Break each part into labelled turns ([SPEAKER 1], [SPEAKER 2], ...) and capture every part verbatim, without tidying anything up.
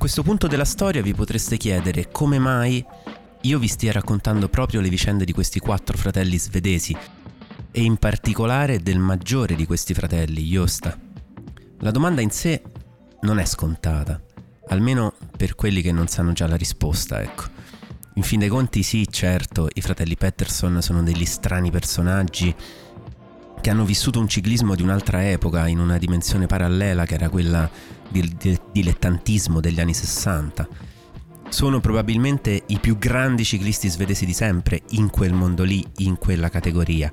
[SPEAKER 1] questo punto della storia vi potreste chiedere come mai io vi stia raccontando proprio le vicende di questi quattro fratelli svedesi e in particolare del maggiore di questi fratelli, Josta. La domanda in sé non è scontata, almeno per quelli che non sanno già la risposta, ecco. In fin dei conti sì, certo, i fratelli Pettersson sono degli strani personaggi che hanno vissuto un ciclismo di un'altra epoca, in una dimensione parallela che era quella del dilettantismo degli anni sessanta. Sono probabilmente i più grandi ciclisti svedesi di sempre in quel mondo lì, in quella categoria.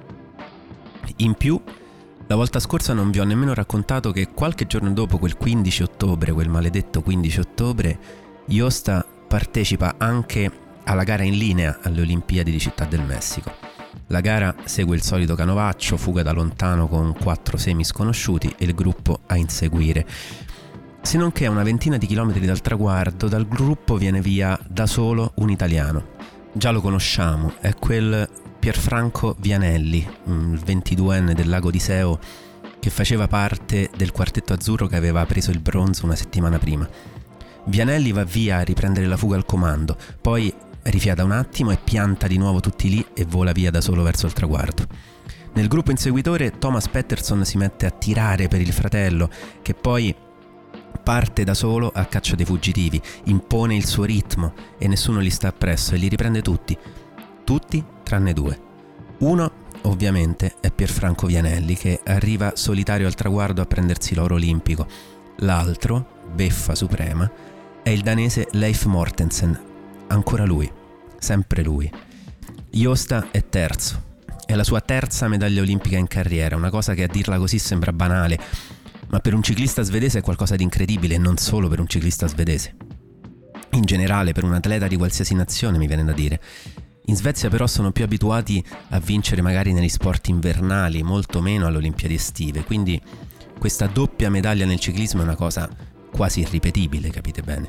[SPEAKER 1] In più, la volta scorsa non vi ho nemmeno raccontato che qualche giorno dopo quel quindici ottobre, quel maledetto quindici ottobre, Josta partecipa anche alla gara in linea alle Olimpiadi di Città del Messico. La gara segue il solito canovaccio, fuga da lontano con quattro semi sconosciuti e il gruppo a inseguire. Se non che a una ventina di chilometri dal traguardo, dal gruppo viene via da solo un italiano. Già lo conosciamo, è quel Pierfranco Vianelli, il ventiduenne del Lago di Seo, che faceva parte del quartetto azzurro che aveva preso il bronzo una settimana prima. Vianelli va via a riprendere la fuga al comando, poi rifiata un attimo e pianta di nuovo tutti lì e vola via da solo verso il traguardo. Nel gruppo inseguitore Thomas Pettersson si mette a tirare per il fratello, che poi parte da solo a caccia dei fuggitivi, impone il suo ritmo e nessuno gli sta appresso e li riprende tutti, tutti tranne due. Uno ovviamente è Pierfranco Vianelli, che arriva solitario al traguardo a prendersi l'oro olimpico. L'altro, beffa suprema, è il danese Leif Mortensen, ancora lui, sempre lui. Josta è terzo, è la sua terza medaglia olimpica in carriera, una cosa che a dirla così sembra banale, ma per un ciclista svedese è qualcosa di incredibile, e non solo per un ciclista svedese. In generale, per un atleta di qualsiasi nazione, mi viene da dire. In Svezia però sono più abituati a vincere magari negli sport invernali, molto meno alle Olimpiadi estive, quindi questa doppia medaglia nel ciclismo è una cosa quasi irripetibile, capite bene?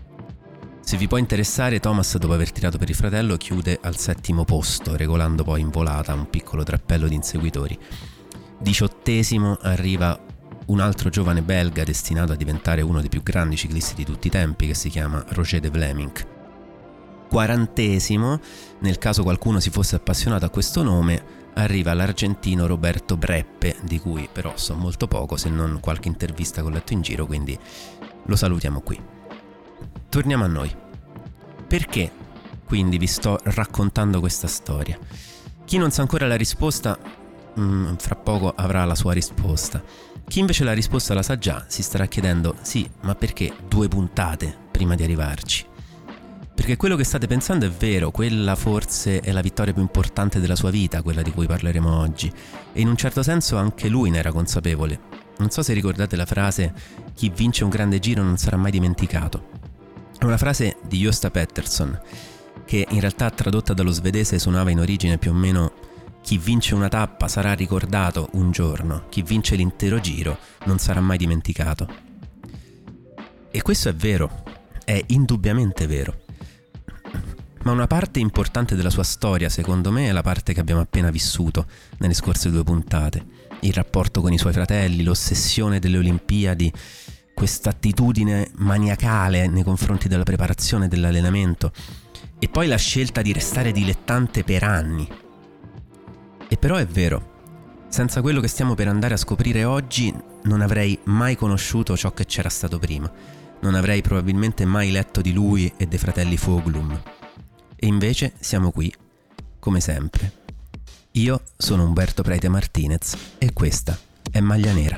[SPEAKER 1] Se vi può interessare, Thomas, dopo aver tirato per il fratello, chiude al settimo posto, regolando poi in volata un piccolo trappello di inseguitori. Diciottesimo arriva un altro giovane belga destinato a diventare uno dei più grandi ciclisti di tutti i tempi, che si chiama Roger de Vlaming. Quarantesimo, nel caso qualcuno si fosse appassionato a questo nome, arriva l'argentino Roberto Breppe, di cui però so molto poco, se non qualche intervista che ho letto in giro, quindi lo salutiamo qui. Torniamo a noi. Perché quindi vi sto raccontando questa storia? Chi non sa ancora la risposta, mm, fra poco avrà la sua risposta. Chi invece la risposta la sa già si starà chiedendo: sì, ma perché due puntate prima di arrivarci? Perché quello che state pensando è vero, quella forse è la vittoria più importante della sua vita, quella di cui parleremo oggi, e in un certo senso anche lui ne era consapevole. Non so se ricordate la frase "chi vince un grande giro non sarà mai dimenticato". È una frase di Josta Pettersson, che in realtà tradotta dallo svedese suonava in origine più o meno: chi vince una tappa sarà ricordato un giorno, chi vince l'intero giro non sarà mai dimenticato. E questo è vero, è indubbiamente vero. Ma una parte importante della sua storia, secondo me, è la parte che abbiamo appena vissuto nelle scorse due puntate. Il rapporto con i suoi fratelli, l'ossessione delle Olimpiadi, questa attitudine maniacale nei confronti della preparazione e dell'allenamento, e poi la scelta di restare dilettante per anni. E però è vero, senza quello che stiamo per andare a scoprire oggi non avrei mai conosciuto ciò che c'era stato prima, non avrei probabilmente mai letto di lui e dei fratelli Foglum. E invece siamo qui, come sempre. Io sono Umberto Preite Martinez e questa è Maglia Nera.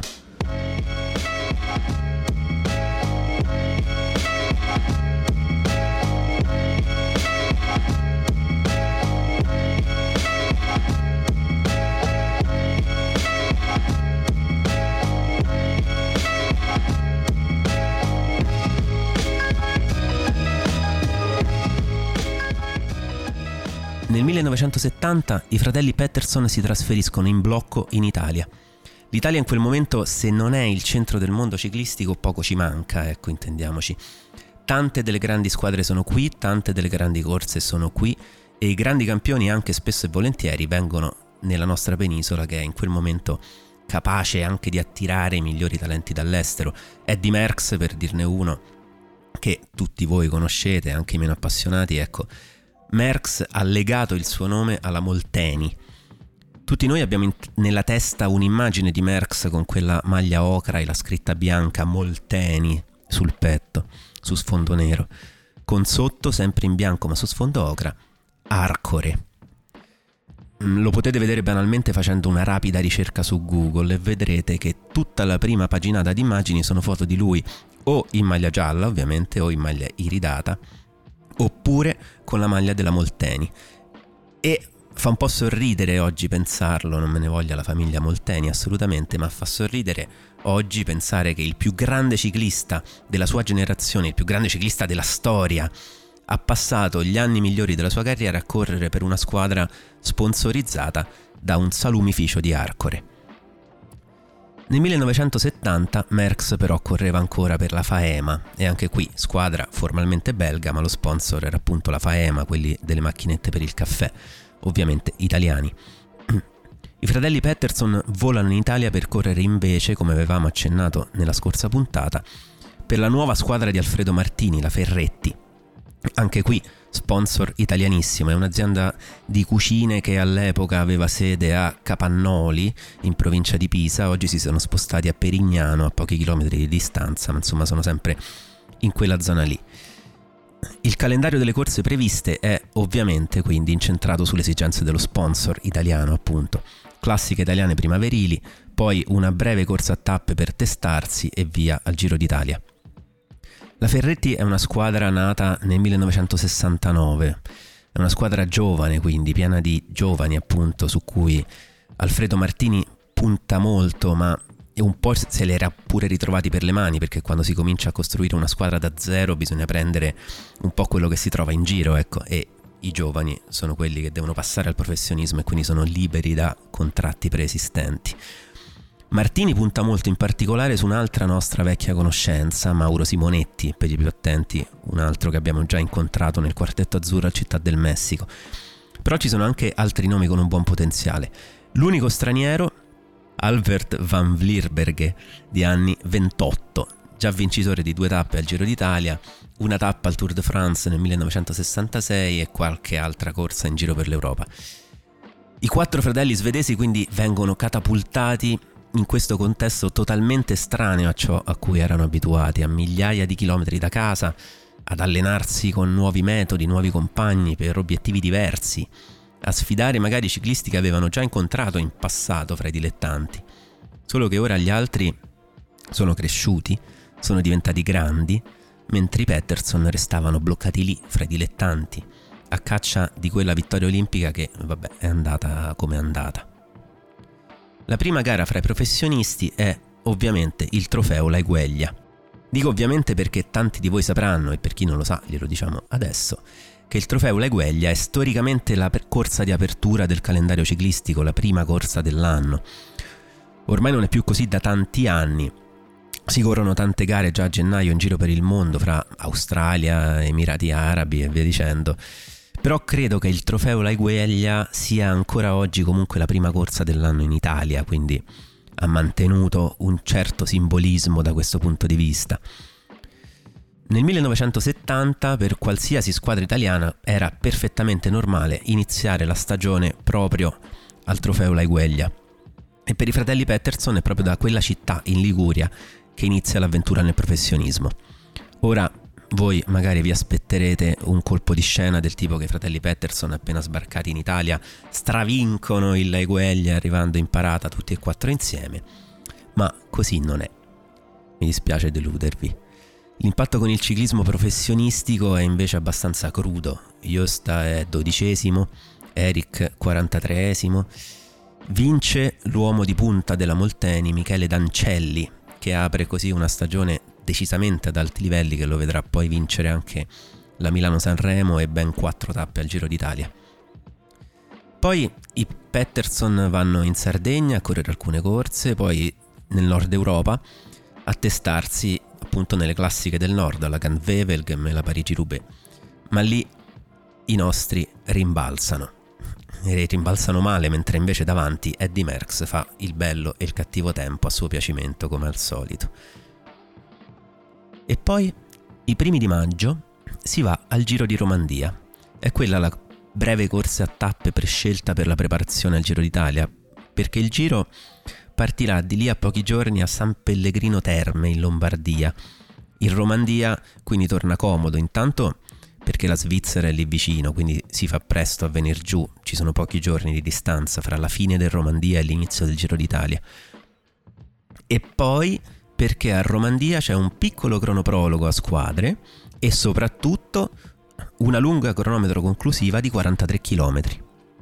[SPEAKER 1] Nel millenovecentosettanta i fratelli Pettersson si trasferiscono in blocco in Italia. L'Italia in quel momento, se non è il centro del mondo ciclistico, poco ci manca, ecco, intendiamoci. Tante delle grandi squadre sono qui, tante delle grandi corse sono qui, e i grandi campioni anche spesso e volentieri vengono nella nostra penisola, che è in quel momento capace anche di attirare i migliori talenti dall'estero. Eddy Merckx, per dirne uno, che tutti voi conoscete, anche i meno appassionati. Ecco, Merckx ha legato il suo nome alla Molteni. Tutti noi abbiamo in- nella testa un'immagine di Merckx con quella maglia ocra e la scritta bianca Molteni sul petto, su sfondo nero, con sotto, sempre in bianco ma su sfondo ocra, Arcore. Lo potete vedere banalmente facendo una rapida ricerca su Google e vedrete che tutta la prima paginata di immagini sono foto di lui o in maglia gialla, ovviamente, o in maglia iridata, oppure con la maglia della Molteni. E fa un po' sorridere oggi pensarlo, non me ne voglia la famiglia Molteni assolutamente, ma fa sorridere oggi pensare che il più grande ciclista della sua generazione, il più grande ciclista della storia, ha passato gli anni migliori della sua carriera a correre per una squadra sponsorizzata da un salumificio di Arcore. Nel millenovecentosettanta Merckx però correva ancora per la Faema, e anche qui squadra formalmente belga, ma lo sponsor era appunto la Faema, quelli delle macchinette per il caffè, ovviamente italiani. I fratelli Pettersson volano in Italia per correre invece, come avevamo accennato nella scorsa puntata, per la nuova squadra di Alfredo Martini, la Ferretti. Anche qui sponsor italianissimo, è un'azienda di cucine che all'epoca aveva sede a Capannoli in provincia di Pisa, oggi si sono spostati a Perignano a pochi chilometri di distanza, ma insomma sono sempre in quella zona lì. Il calendario delle corse previste è ovviamente quindi incentrato sulle esigenze dello sponsor italiano, appunto, classiche italiane primaverili, poi una breve corsa a tappe per testarsi e via al Giro d'Italia. La Ferretti è una squadra nata nel millenovecentosessantanove, è una squadra giovane, quindi piena di giovani appunto, su cui Alfredo Martini punta molto, ma un po' se li era pure ritrovati per le mani, perché quando si comincia a costruire una squadra da zero bisogna prendere un po' quello che si trova in giro, ecco, e i giovani sono quelli che devono passare al professionismo e quindi sono liberi da contratti preesistenti. Martini punta molto in particolare su un'altra nostra vecchia conoscenza, Mauro Simonetti, per i più attenti, un altro che abbiamo già incontrato nel Quartetto Azzurro a Città del Messico. Però ci sono anche altri nomi con un buon potenziale. L'unico straniero, Albert van Vlierberghe, di anni ventotto, già vincitore di due tappe al Giro d'Italia, una tappa al Tour de France nel millenovecentosessantasei e qualche altra corsa in giro per l'Europa. I quattro fratelli svedesi quindi vengono catapultati in questo contesto totalmente estraneo a ciò a cui erano abituati, a migliaia di chilometri da casa, ad allenarsi con nuovi metodi, nuovi compagni per obiettivi diversi, a sfidare magari ciclisti che avevano già incontrato in passato fra i dilettanti. Solo che ora gli altri sono cresciuti, sono diventati grandi, mentre i Pettersson restavano bloccati lì fra i dilettanti, a caccia di quella vittoria olimpica che, vabbè, è andata come è andata. La prima gara fra i professionisti è ovviamente il trofeo La Egueglia. Dico ovviamente perché tanti di voi sapranno, e per chi non lo sa glielo diciamo adesso, che il trofeo La Egueglia è storicamente la corsa di apertura del calendario ciclistico, la prima corsa dell'anno. Ormai non è più così da tanti anni. Si corrono tante gare già a gennaio in giro per il mondo, fra Australia, Emirati Arabi e via dicendo. Però credo che il trofeo La Egueglia sia ancora oggi comunque la prima corsa dell'anno in Italia, quindi ha mantenuto un certo simbolismo da questo punto di vista. Nel millenovecentosettanta per qualsiasi squadra italiana era perfettamente normale iniziare la stagione proprio al trofeo La Egueglia, e per i fratelli Pettersson è proprio da quella città in Liguria che inizia l'avventura nel professionismo. Ora voi magari vi aspetterete un colpo di scena del tipo che i fratelli Pettersson, appena sbarcati in Italia, stravincono il La Egueglia arrivando in parata tutti e quattro insieme, ma così non è. Mi dispiace deludervi. L'impatto con il ciclismo professionistico è invece abbastanza crudo. Josta è dodicesimo, Eric quarantatreesimo. Vince l'uomo di punta della Molteni, Michele Dancelli, che apre così una stagione decisamente ad alti livelli, che lo vedrà poi vincere anche la Milano-Sanremo e ben quattro tappe al Giro d'Italia. Poi i Pettersson vanno in Sardegna a correre alcune corse, poi nel nord Europa a testarsi appunto nelle classiche del nord, alla Gand-Wevelgem e la Parigi-Roubaix. Ma lì i nostri rimbalzano. E rimbalzano male, mentre invece davanti Eddy Merckx fa il bello e il cattivo tempo a suo piacimento, come al solito. E poi I primi di maggio si va al Giro di Romandia. È quella la breve corsa a tappe prescelta per la preparazione al Giro d'Italia, perché il Giro partirà di lì a pochi giorni a San Pellegrino Terme in Lombardia. In Romandia quindi torna comodo, intanto perché la Svizzera è lì vicino, quindi si fa presto a venir giù, ci sono pochi giorni di distanza fra la fine del Romandia e l'inizio del Giro d'Italia. E poi perché a Romandia c'è un piccolo cronoprologo a squadre e soprattutto una lunga cronometro conclusiva di quarantatré chilometri.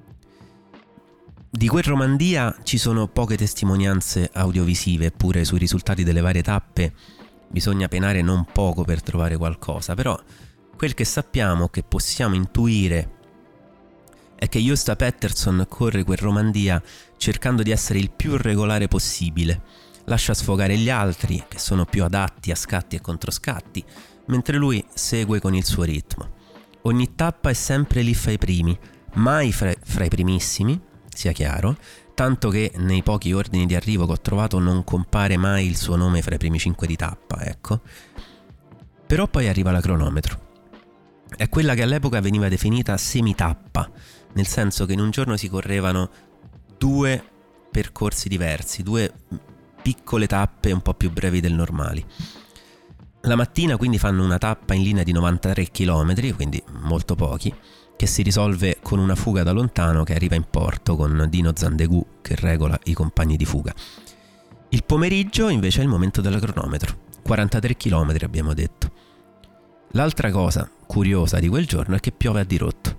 [SPEAKER 1] Di quel Romandia ci sono poche testimonianze audiovisive, eppure sui risultati delle varie tappe bisogna penare non poco per trovare qualcosa, però quel che sappiamo, che possiamo intuire, è che Josta Pettersson corre quel Romandia cercando di essere il più regolare possibile, lascia sfogare gli altri che sono più adatti a scatti e controscatti, mentre lui segue con il suo ritmo. Ogni tappa è sempre lì fra i primi, mai fra, fra i primissimi, sia chiaro, tanto che nei pochi ordini di arrivo che ho trovato non compare mai il suo nome fra i primi cinque di tappa, ecco. Però poi arriva la cronometro. È quella che all'epoca veniva definita semitappa, nel senso che in un giorno si correvano due percorsi diversi, due piccole tappe un po' più brevi del normali. La mattina quindi fanno una tappa in linea di novantatré chilometri, quindi molto pochi, che si risolve con una fuga da lontano che arriva in porto con Dino Zandegù che regola i compagni di fuga. Il pomeriggio invece è il momento della cronometro, quarantatré chilometri abbiamo detto. L'altra cosa curiosa di quel giorno è che piove a dirotto.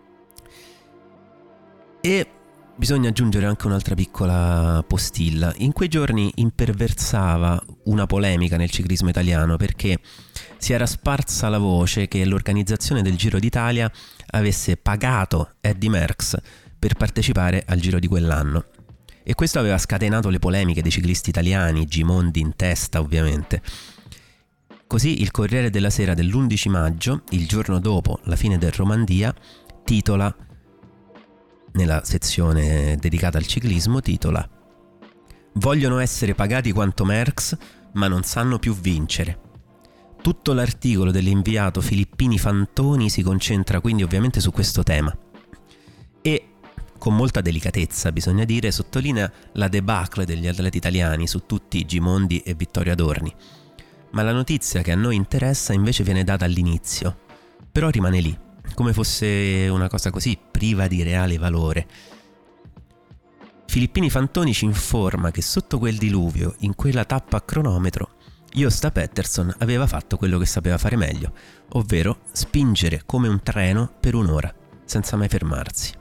[SPEAKER 1] E bisogna aggiungere anche un'altra piccola postilla. In quei giorni imperversava una polemica nel ciclismo italiano perché si era sparsa la voce che l'organizzazione del Giro d'Italia avesse pagato Eddy Merckx per partecipare al Giro di quell'anno. E questo aveva scatenato le polemiche dei ciclisti italiani, Gimondi in testa ovviamente. Così il Corriere della Sera dell'undici maggio, il giorno dopo la fine del Romandia, titola, nella sezione dedicata al ciclismo, titola "Vogliono essere pagati quanto Merckx, ma non sanno più vincere". Tutto l'articolo dell'inviato Filippini Fantoni si concentra quindi ovviamente su questo tema e, con molta delicatezza bisogna dire, sottolinea la debacle degli atleti italiani su tutti Gimondi e Vittorio Adorni. Ma la notizia che a noi interessa invece viene data all'inizio, però rimane lì, come fosse una cosa così priva di reale valore. Filippini Fantoni ci informa che sotto quel diluvio, in quella tappa a cronometro, Josta Pettersson aveva fatto quello che sapeva fare meglio, ovvero spingere come un treno per un'ora, senza mai fermarsi.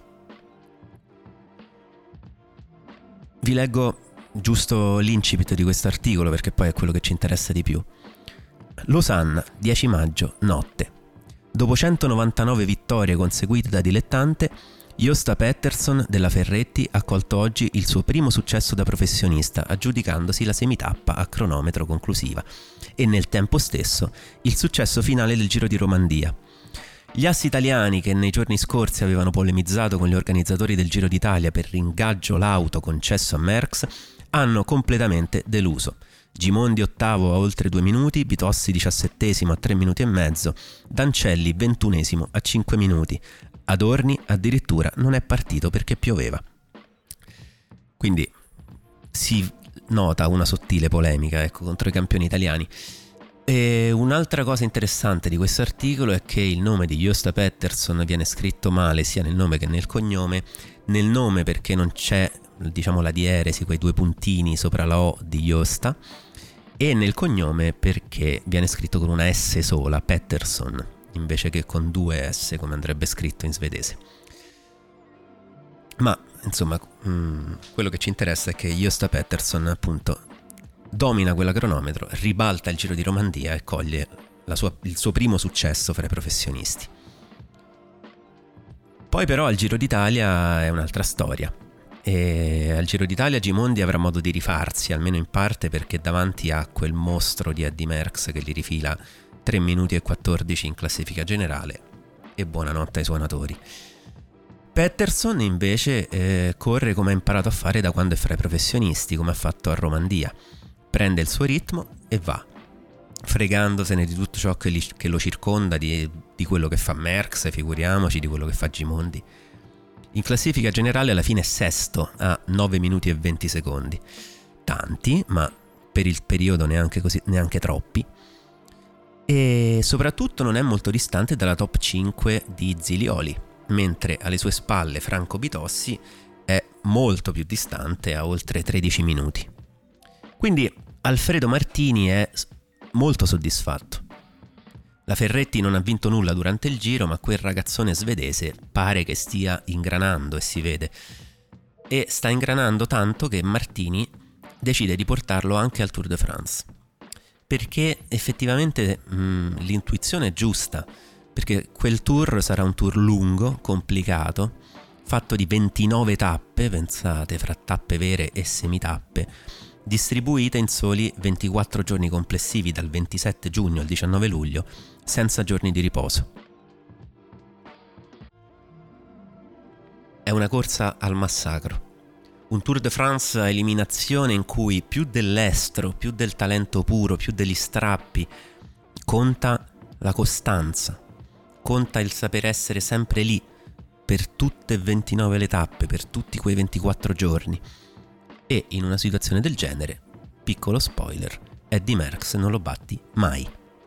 [SPEAKER 1] Vi leggo giusto l'incipit di questo articolo perché poi è quello che ci interessa di più. Losanna, dieci maggio, notte. Dopo centonovantanove vittorie conseguite da dilettante, Josta Pettersson della Ferretti ha colto oggi il suo primo successo da professionista, aggiudicandosi la semitappa a cronometro conclusiva e nel tempo stesso il successo finale del Giro di Romandia. Gli assi italiani che nei giorni scorsi avevano polemizzato con gli organizzatori del Giro d'Italia per ringaggio lauto concesso a Merckx hanno completamente deluso. Gimondi ottavo a oltre due minuti, Bitossi diciassettesimo a tre minuti e mezzo, Dancelli ventunesimo a cinque minuti. Adorni addirittura non è partito perché pioveva. Quindi si nota una sottile polemica, ecco, contro i campioni italiani. E un'altra cosa interessante di questo articolo è che il nome di Josta Pettersson viene scritto male sia nel nome che nel cognome. Nel nome perché non c'è, diciamo, la dieresi, quei due puntini sopra la O di Josta, e nel cognome perché viene scritto con una S sola, Pettersson, invece che con due S come andrebbe scritto in svedese. Ma insomma, mh, quello che ci interessa è che Josta Pettersson appunto domina quella cronometro, ribalta il Giro di Romandia e coglie la sua, il suo primo successo fra i professionisti. Poi però al Giro d'Italia è un'altra storia. E al Giro d'Italia Gimondi avrà modo di rifarsi, almeno in parte, perché davanti a quel mostro di Eddy Merckx che gli rifila tre minuti e quattordici in classifica generale, e buonanotte ai suonatori. Pettersson invece eh, corre come ha imparato a fare da quando è fra i professionisti, come ha fatto a Romandia. Prende il suo ritmo e va. fregandosene di tutto ciò che, li, che lo circonda, di, di quello che fa Merckx, figuriamoci, di quello che fa Gimondi. In classifica generale alla fine è sesto a nove minuti e venti secondi. Tanti, ma per il periodo neanche, così, neanche troppi. E soprattutto non è molto distante dalla top cinque di Zilioli, mentre alle sue spalle Franco Bitossi è molto più distante, a oltre tredici minuti. Quindi Alfredo Martini è molto soddisfatto. La Ferretti non ha vinto nulla durante il giro, ma quel ragazzone svedese pare che stia ingranando, e si vede. E sta ingranando tanto che Martini decide di portarlo anche al Tour de France. Perché effettivamente mh, l'intuizione è giusta, perché quel tour sarà un tour lungo, complicato, fatto di ventinove tappe, pensate, fra tappe vere e semitappe, distribuite in soli ventiquattro giorni complessivi dal ventisette giugno al diciannove luglio, senza giorni di riposo. È una corsa al massacro. Un Tour de France a eliminazione in cui più dell'estro, più del talento puro, più degli strappi, conta la costanza, conta il saper essere sempre lì per tutte e ventinove le tappe, per tutti quei ventiquattro giorni. E in una situazione del genere, piccolo spoiler, Eddy Merckx non lo batti mai.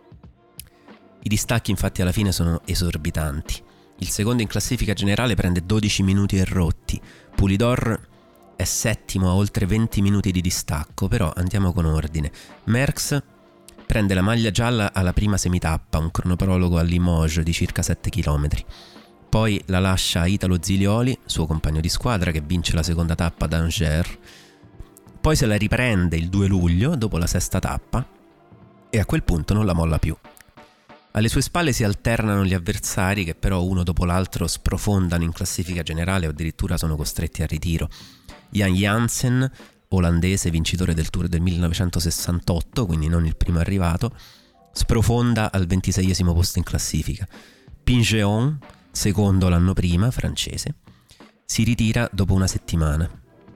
[SPEAKER 1] I distacchi infatti alla fine sono esorbitanti. Il secondo in classifica generale prende dodici minuti e rotti, Pulidor è settimo a oltre venti minuti di distacco, però andiamo con ordine. Merckx prende la maglia gialla alla prima semitappa, un cronoprologo a Limoges di circa sette chilometri. Poi la lascia a Italo Zilioli, suo compagno di squadra, che vince la seconda tappa ad Angers. Poi se la riprende il due luglio, dopo la sesta tappa, e a quel punto non la molla più. Alle sue spalle si alternano gli avversari, che però uno dopo l'altro sprofondano in classifica generale o addirittura sono costretti al ritiro. Jan Jansen, olandese vincitore del Tour del millenovecentosessantotto, quindi non il primo arrivato, sprofonda al ventiseiesimo posto in classifica. Pingeon, secondo l'anno prima, francese, si ritira dopo una settimana.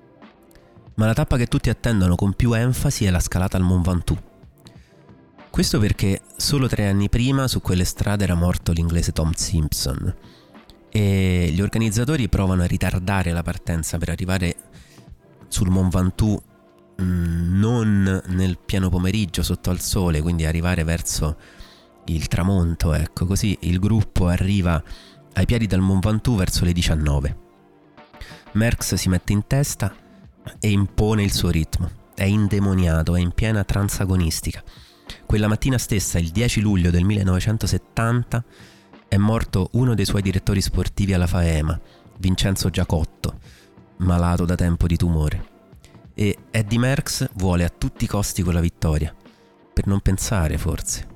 [SPEAKER 1] Ma la tappa che tutti attendono con più enfasi è la scalata al Mont Ventoux. Questo perché solo tre anni prima su quelle strade era morto l'inglese Tom Simpson e gli organizzatori provano a ritardare la partenza per arrivare sul Mont Ventoux mh, non nel pieno pomeriggio sotto al sole, quindi arrivare verso il tramonto, ecco, così il gruppo arriva ai piedi del Mont Ventoux verso le diciannove. Merckx si mette in testa e impone il suo ritmo, è indemoniato, è in piena transagonistica. Quella mattina stessa, il dieci luglio del millenovecentosettanta, è morto uno dei suoi direttori sportivi alla Faema, Vincenzo Giacotto, malato da tempo di tumore. E Eddy Merckx vuole a tutti i costi quella vittoria, per non pensare forse.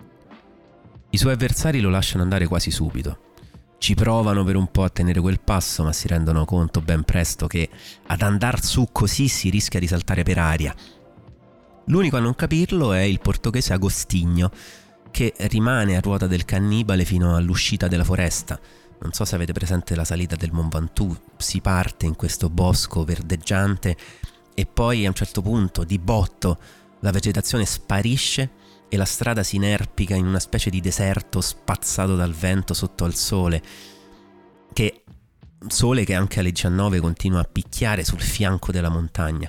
[SPEAKER 1] I suoi avversari lo lasciano andare quasi subito. Ci provano per un po' a tenere quel passo, ma si rendono conto ben presto che ad andar su così si rischia di saltare per aria. L'unico a non capirlo è il portoghese Agostinho, che rimane a ruota del cannibale fino all'uscita della foresta. Non so se avete presente la salita del Mont Ventoux, si parte in questo bosco verdeggiante e poi a un certo punto, di botto, la vegetazione sparisce e la strada si inerpica in una specie di deserto spazzato dal vento sotto al sole, che sole che anche alle diciannove continua a picchiare sul fianco della montagna.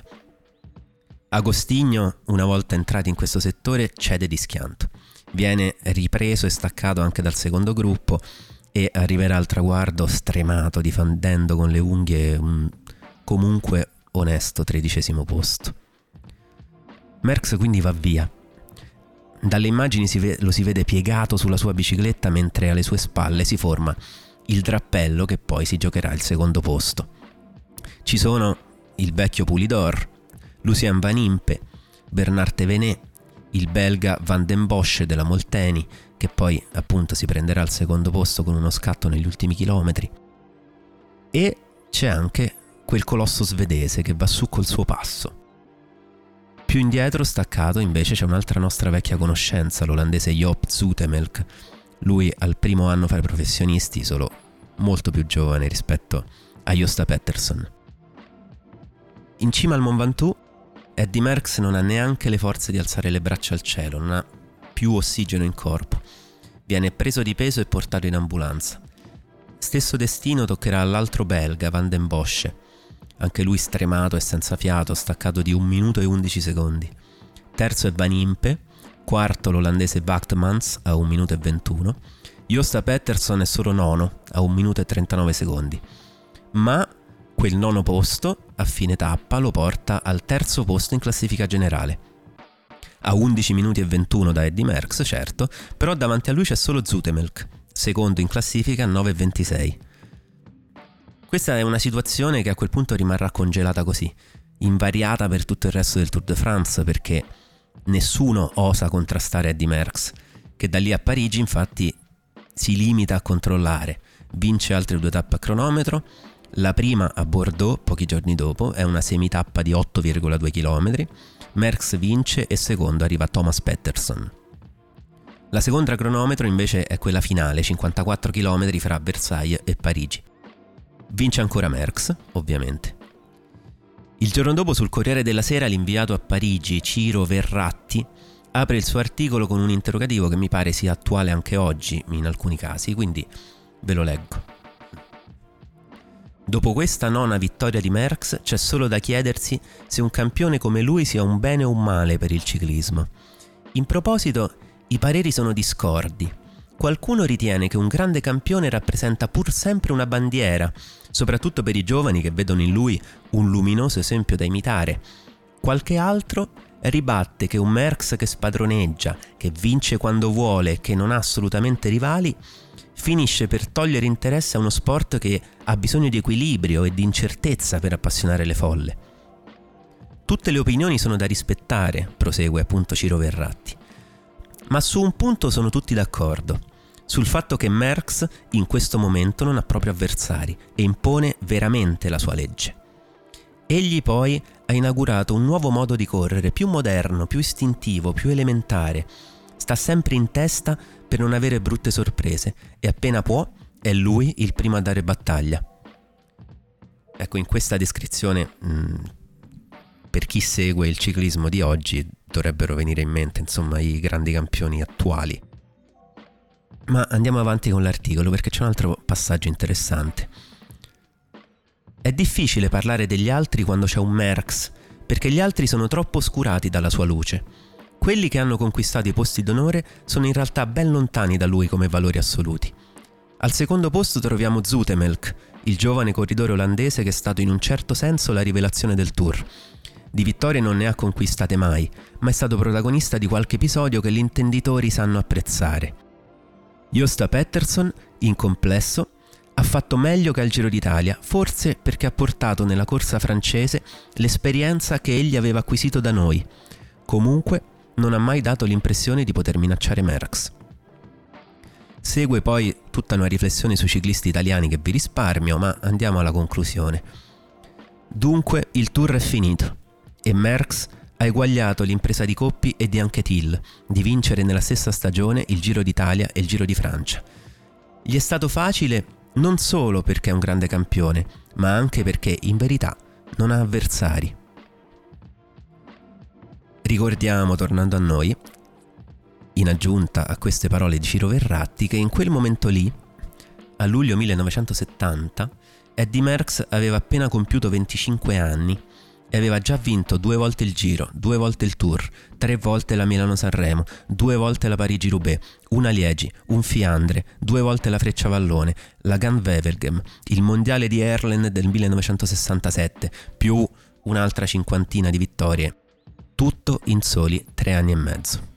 [SPEAKER 1] Agostinho, una volta entrati in questo settore, cede di schianto. Viene ripreso e staccato anche dal secondo gruppo e arriverà al traguardo stremato, difendendo con le unghie un comunque onesto tredicesimo posto. Merckx quindi va via. Dalle immagini si ve- lo si vede piegato sulla sua bicicletta mentre alle sue spalle si forma il drappello che poi si giocherà il secondo posto. Ci sono il vecchio Pulidor, Lucien Van Impe, Bernard Thévenet, il belga Van den Bosch della Molteni, che poi appunto si prenderà il secondo posto con uno scatto negli ultimi chilometri. E c'è anche quel colosso svedese che va su col suo passo. Più indietro, staccato, invece c'è un'altra nostra vecchia conoscenza, l'olandese Joop Zoetemelk. Lui al primo anno fra i professionisti, solo molto più giovane rispetto a Josta Pettersson. In cima al Mont Ventoux, Eddy Merckx non ha neanche le forze di alzare le braccia al cielo, non ha più ossigeno in corpo. Viene preso di peso e portato in ambulanza. Stesso destino toccherà all'altro belga, Van den Bossche, anche lui stremato e senza fiato, staccato di un minuto e undici secondi. Terzo è Van Impe, quarto l'olandese Wachtmans a un minuto e ventuno. Josta Pettersson è solo nono a un minuto e trentanove secondi. Ma quel nono posto a fine tappa lo porta al terzo posto in classifica generale. A undici minuti e ventuno da Eddy Merckx, certo, però davanti a lui c'è solo Zoetemelk, secondo in classifica a nove e ventisei. Questa è una situazione che a quel punto rimarrà congelata così, invariata per tutto il resto del Tour de France, perché nessuno osa contrastare Eddy Merckx, che da lì a Parigi infatti si limita a controllare. Vince altre due tappe a cronometro. La prima a Bordeaux, pochi giorni dopo, è una semitappa di otto virgola due chilometri. Merckx vince e secondo arriva Thomas Pettersson. La seconda a cronometro invece è quella finale, cinquantaquattro chilometri fra Versailles e Parigi. Vince ancora Merckx, ovviamente. Il giorno dopo sul Corriere della Sera l'inviato a Parigi, Ciro Verratti, apre il suo articolo con un interrogativo che mi pare sia attuale anche oggi in alcuni casi, quindi ve lo leggo. Dopo questa nona vittoria di Merckx c'è solo da chiedersi se un campione come lui sia un bene o un male per il ciclismo. In proposito, i pareri sono discordi. Qualcuno ritiene che un grande campione rappresenta pur sempre una bandiera, soprattutto per i giovani che vedono in lui un luminoso esempio da imitare. Qualche altro ribatte che un Merckx che spadroneggia, che vince quando vuole e che non ha assolutamente rivali, finisce per togliere interesse a uno sport che ha bisogno di equilibrio e di incertezza per appassionare le folle. Tutte le opinioni sono da rispettare, prosegue appunto Ciro Verratti. Ma su un punto sono tutti d'accordo, sul fatto che Merckx in questo momento non ha proprio avversari e impone veramente la sua legge. Egli poi ha inaugurato un nuovo modo di correre, più moderno, più istintivo, più elementare. Sta sempre in testa per non avere brutte sorprese e appena può è lui il primo a dare battaglia. Ecco, in questa descrizione mh, per chi segue il ciclismo di oggi dovrebbero venire in mente insomma i grandi campioni attuali. Ma andiamo avanti con l'articolo perché c'è un altro passaggio interessante. È difficile parlare degli altri quando c'è un Merckx, perché gli altri sono troppo oscurati dalla sua luce. Quelli che hanno conquistato i posti d'onore sono in realtà ben lontani da lui come valori assoluti. Al secondo posto troviamo Zoetemelk, il giovane corridore olandese che è stato in un certo senso la rivelazione del Tour. Di vittorie non ne ha conquistate mai, ma è stato protagonista di qualche episodio che gli intenditori sanno apprezzare. Josta Pettersson, in complesso, ha fatto meglio che al Giro d'Italia, forse perché ha portato nella corsa francese l'esperienza che egli aveva acquisito da noi. Comunque, non ha mai dato l'impressione di poter minacciare Merckx. Segue poi tutta una riflessione sui ciclisti italiani che vi risparmio, ma andiamo alla conclusione. Dunque, il Tour è finito e Merckx ha eguagliato l'impresa di Coppi e di Anquetil di vincere nella stessa stagione il Giro d'Italia e il Giro di Francia. Gli è stato facile non solo perché è un grande campione, ma anche perché in verità non ha avversari. Ricordiamo, tornando a noi, in aggiunta a queste parole di Ciro Verratti, che in quel momento lì, a luglio millenovecentosettanta, Eddy Merckx aveva appena compiuto venticinque anni e aveva già vinto due volte il Giro, due volte il Tour, tre volte la Milano-Sanremo, due volte la Parigi-Roubaix, una Liegi, un Fiandre, due volte la Frecciavallone, la Gand-Wevelgem, il Mondiale di Erlen del millenovecentosessantasette, più un'altra cinquantina di vittorie. Tutto in soli tre anni e mezzo.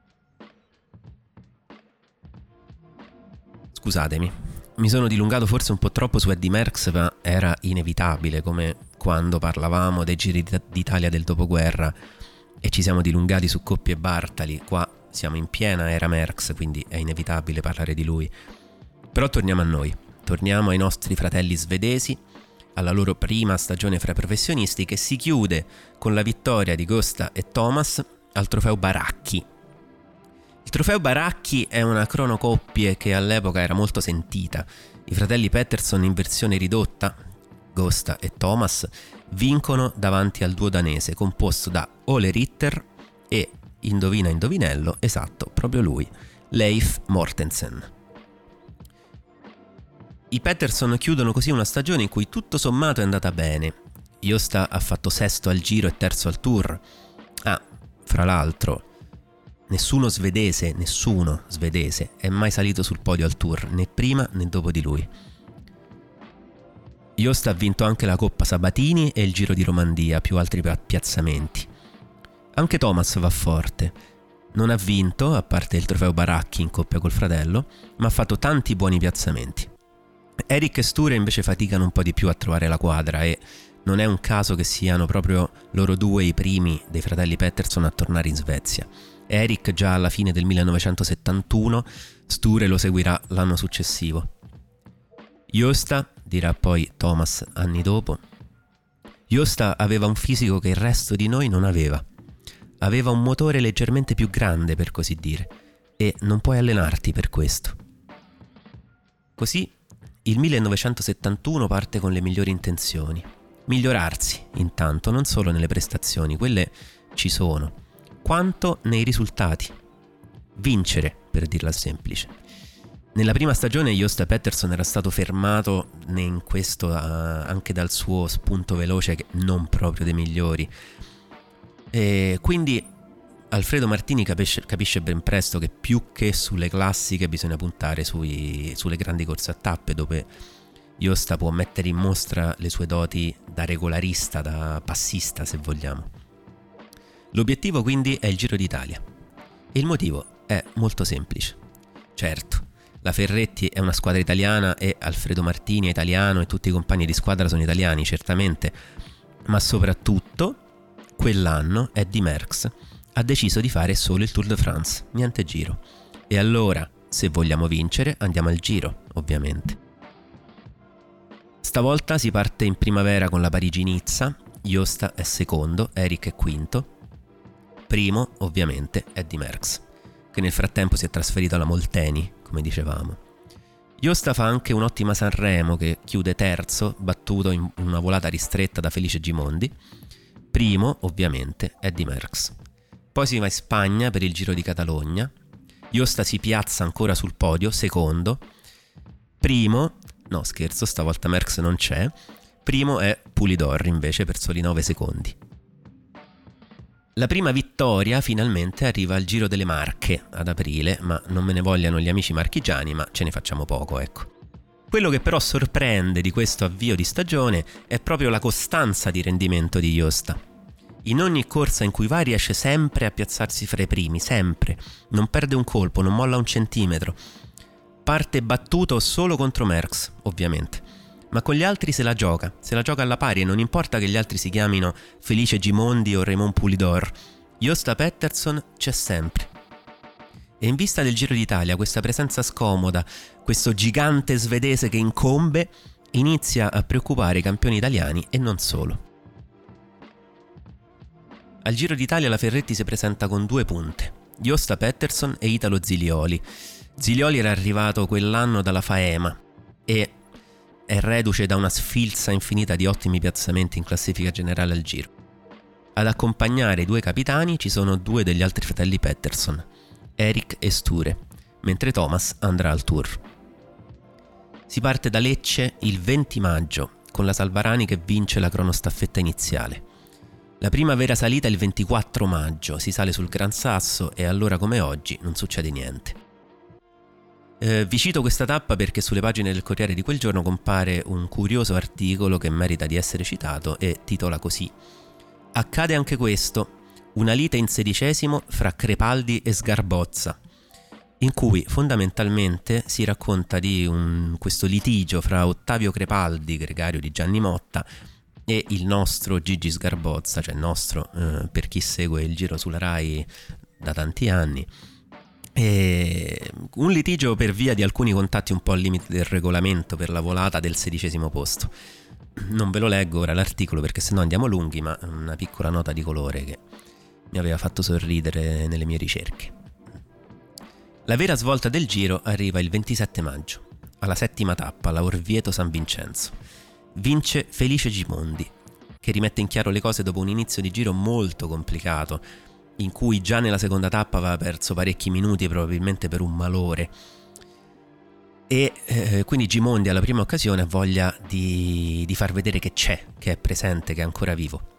[SPEAKER 1] Scusatemi, mi sono dilungato forse un po' troppo su Eddy Merckx, ma era inevitabile, come quando parlavamo dei Giri d'Italia del dopoguerra e ci siamo dilungati su Coppi e Bartali. Qua siamo in piena era Merckx, quindi è inevitabile parlare di lui. Però torniamo a noi, torniamo ai nostri fratelli svedesi, alla loro prima stagione fra professionisti, che si chiude con la vittoria di Josta e Thomas al trofeo Baracchi. Il trofeo Baracchi è una cronocoppie che all'epoca era molto sentita. I fratelli Pettersson in versione ridotta, Josta e Thomas, vincono davanti al duo danese composto da Ole Ritter e indovina indovinello, esatto, proprio lui, Leif Mortensen. I Peterson chiudono così una stagione in cui tutto sommato è andata bene. Josta ha fatto sesto al Giro e terzo al Tour. Ah, fra l'altro, nessuno svedese, nessuno svedese è mai salito sul podio al Tour, né prima né dopo di lui. Josta ha vinto anche la Coppa Sabatini e il Giro di Romandia, più altri piazzamenti. Anche Thomas va forte. Non ha vinto, a parte il trofeo Baracchi in coppia col fratello, ma ha fatto tanti buoni piazzamenti. Erik e Sture invece faticano un po' di più a trovare la quadra e non è un caso che siano proprio loro due i primi dei fratelli Peterson a tornare in Svezia. Erik già alla fine del millenovecentosettantuno, Sture lo seguirà l'anno successivo. Josta, dirà poi Thomas anni dopo, Josta aveva un fisico che il resto di noi non aveva. Aveva un motore leggermente più grande, per così dire, e non puoi allenarti per questo. Così il millenovecentosettantuno parte con le migliori intenzioni. Migliorarsi, intanto, non solo nelle prestazioni, quelle ci sono, quanto nei risultati. Vincere, per dirla semplice. Nella prima stagione Josta Peterson era stato fermato in questo uh, anche dal suo spunto veloce, che non proprio dei migliori. E quindi Alfredo Martini capisce, capisce ben presto che più che sulle classiche bisogna puntare sui, sulle grandi corse a tappe, dove Josta può mettere in mostra le sue doti da regolarista, da passista se vogliamo. L'obiettivo quindi è il Giro d'Italia e il motivo è molto semplice. Certo, la Ferretti è una squadra italiana e Alfredo Martini è italiano e tutti i compagni di squadra sono italiani, certamente, ma soprattutto quell'anno Eddy Merckx ha deciso di fare solo il Tour de France, niente Giro. E allora, se vogliamo vincere, andiamo al Giro, ovviamente. Stavolta si parte in primavera con la Parigi-Nizza, Josta è secondo, Erik è quinto. Primo, ovviamente, Eddy Merckx, che nel frattempo si è trasferito alla Molteni, come dicevamo. Josta fa anche un'ottima Sanremo, che chiude terzo, battuto in una volata ristretta da Felice Gimondi. Primo, ovviamente, Eddy Merckx. Poi si va in Spagna per il Giro di Catalogna. Josta si piazza ancora sul podio, secondo. Primo, no scherzo, stavolta Merckx non c'è. Primo è Pulidor invece per soli nove secondi. La prima vittoria finalmente arriva al Giro delle Marche ad aprile, ma non me ne vogliano gli amici marchigiani, ma ce ne facciamo poco, ecco. Quello che però sorprende di questo avvio di stagione è proprio la costanza di rendimento di Josta. In ogni corsa in cui va riesce sempre a piazzarsi fra i primi, sempre. Non perde un colpo, non molla un centimetro. Parte battuto solo contro Merckx, ovviamente. Ma con gli altri se la gioca, se la gioca alla pari e non importa che gli altri si chiamino Felice Gimondi o Raymond Pulidor. Josta Peterson c'è sempre. E in vista del Giro d'Italia, questa presenza scomoda, questo gigante svedese che incombe, inizia a preoccupare i campioni italiani e non solo. Al Giro d'Italia la Ferretti si presenta con due punte, Josta Peterson e Italo Zilioli. Zilioli era arrivato quell'anno dalla Faema e è reduce da una sfilza infinita di ottimi piazzamenti in classifica generale al Giro. Ad accompagnare i due capitani ci sono due degli altri fratelli Peterson, Erik e Sture, mentre Thomas andrà al Tour. Si parte da Lecce il venti maggio, con la Salvarani che vince la cronostaffetta iniziale. La prima vera salita è il ventiquattro maggio, si sale sul Gran Sasso e allora come oggi non succede niente. Eh, vi cito questa tappa perché sulle pagine del Corriere di quel giorno compare un curioso articolo che merita di essere citato e titola così: accade anche questo, una lite in sedicesimo fra Crepaldi e Sgarbozza, in cui fondamentalmente si racconta di un, questo litigio fra Ottavio Crepaldi, gregario di Gianni Motta, e il nostro Gigi Sgarbozza, cioè nostro eh, per chi segue il Giro sulla Rai da tanti anni. E un litigio per via di alcuni contatti un po' al limite del regolamento per la volata del sedicesimo posto. Non ve lo leggo ora l'articolo perché sennò andiamo lunghi, ma una piccola nota di colore che mi aveva fatto sorridere nelle mie ricerche. La vera svolta del Giro arriva il ventisette maggio, alla settima tappa, la Orvieto San Vincenzo. Vince Felice Gimondi, che rimette in chiaro le cose dopo un inizio di Giro molto complicato. in cui già nella seconda tappa aveva perso parecchi minuti, probabilmente per un malore. E eh, quindi Gimondi alla prima occasione ha voglia di, di far vedere che c'è, che è presente, che è ancora vivo.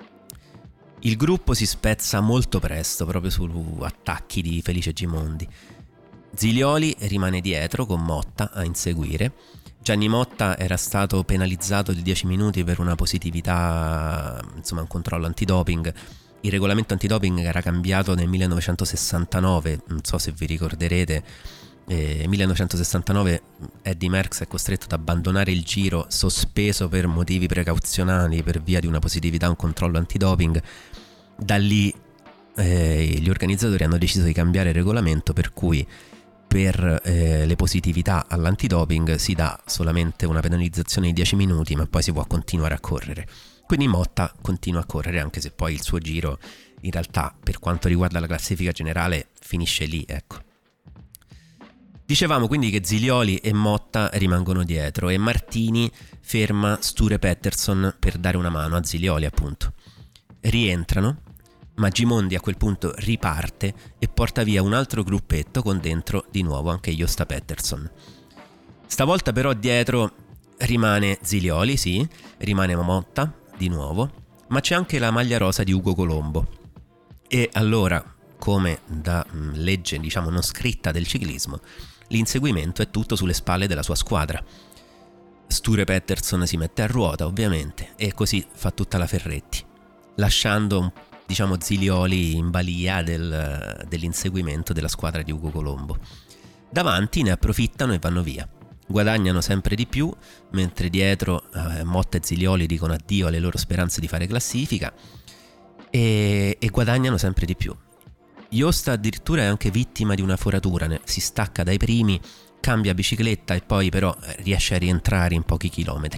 [SPEAKER 1] Il gruppo si spezza molto presto proprio su attacchi di Felice Gimondi. Zilioli rimane dietro con Motta a inseguire. Gianni Motta era stato penalizzato di dieci minuti per una positività, insomma un controllo antidoping. Il regolamento antidoping era cambiato nel millenovecentosessantanove, non so se vi ricorderete. Nel millenovecentosessantanove Eddy Merckx è costretto ad abbandonare il giro, sospeso per motivi precauzionali per via di una positività a un controllo antidoping. Da lì eh, gli organizzatori hanno deciso di cambiare il regolamento, per cui per eh, le positività all'antidoping si dà solamente una penalizzazione di dieci minuti, ma poi si può continuare a correre. Quindi Motta continua a correre, anche se poi il suo giro in realtà per quanto riguarda la classifica generale finisce lì, ecco. Dicevamo quindi che Zilioli e Motta rimangono dietro e Martini ferma Sture Pettersson per dare una mano a Zilioli, appunto. Rientrano, ma Gimondi a quel punto riparte e porta via un altro gruppetto con dentro di nuovo anche Josta Pettersson. Stavolta però dietro rimane Zilioli, sì, rimane Motta di nuovo, ma c'è anche la maglia rosa di Ugo Colombo. E allora, come da mh, legge diciamo non scritta del ciclismo, l'inseguimento è tutto sulle spalle della sua squadra. Sture Pettersson si mette a ruota ovviamente e così fa tutta la Ferretti, lasciando diciamo Zilioli in balia del, dell'inseguimento della squadra di Ugo Colombo. Davanti ne approfittano e vanno via, guadagnano sempre di più, mentre dietro eh, Motta e Zilioli dicono addio alle loro speranze di fare classifica e, e guadagnano sempre di più. Josta addirittura è anche vittima di una foratura, si stacca dai primi, cambia bicicletta e poi però riesce a rientrare in pochi chilometri.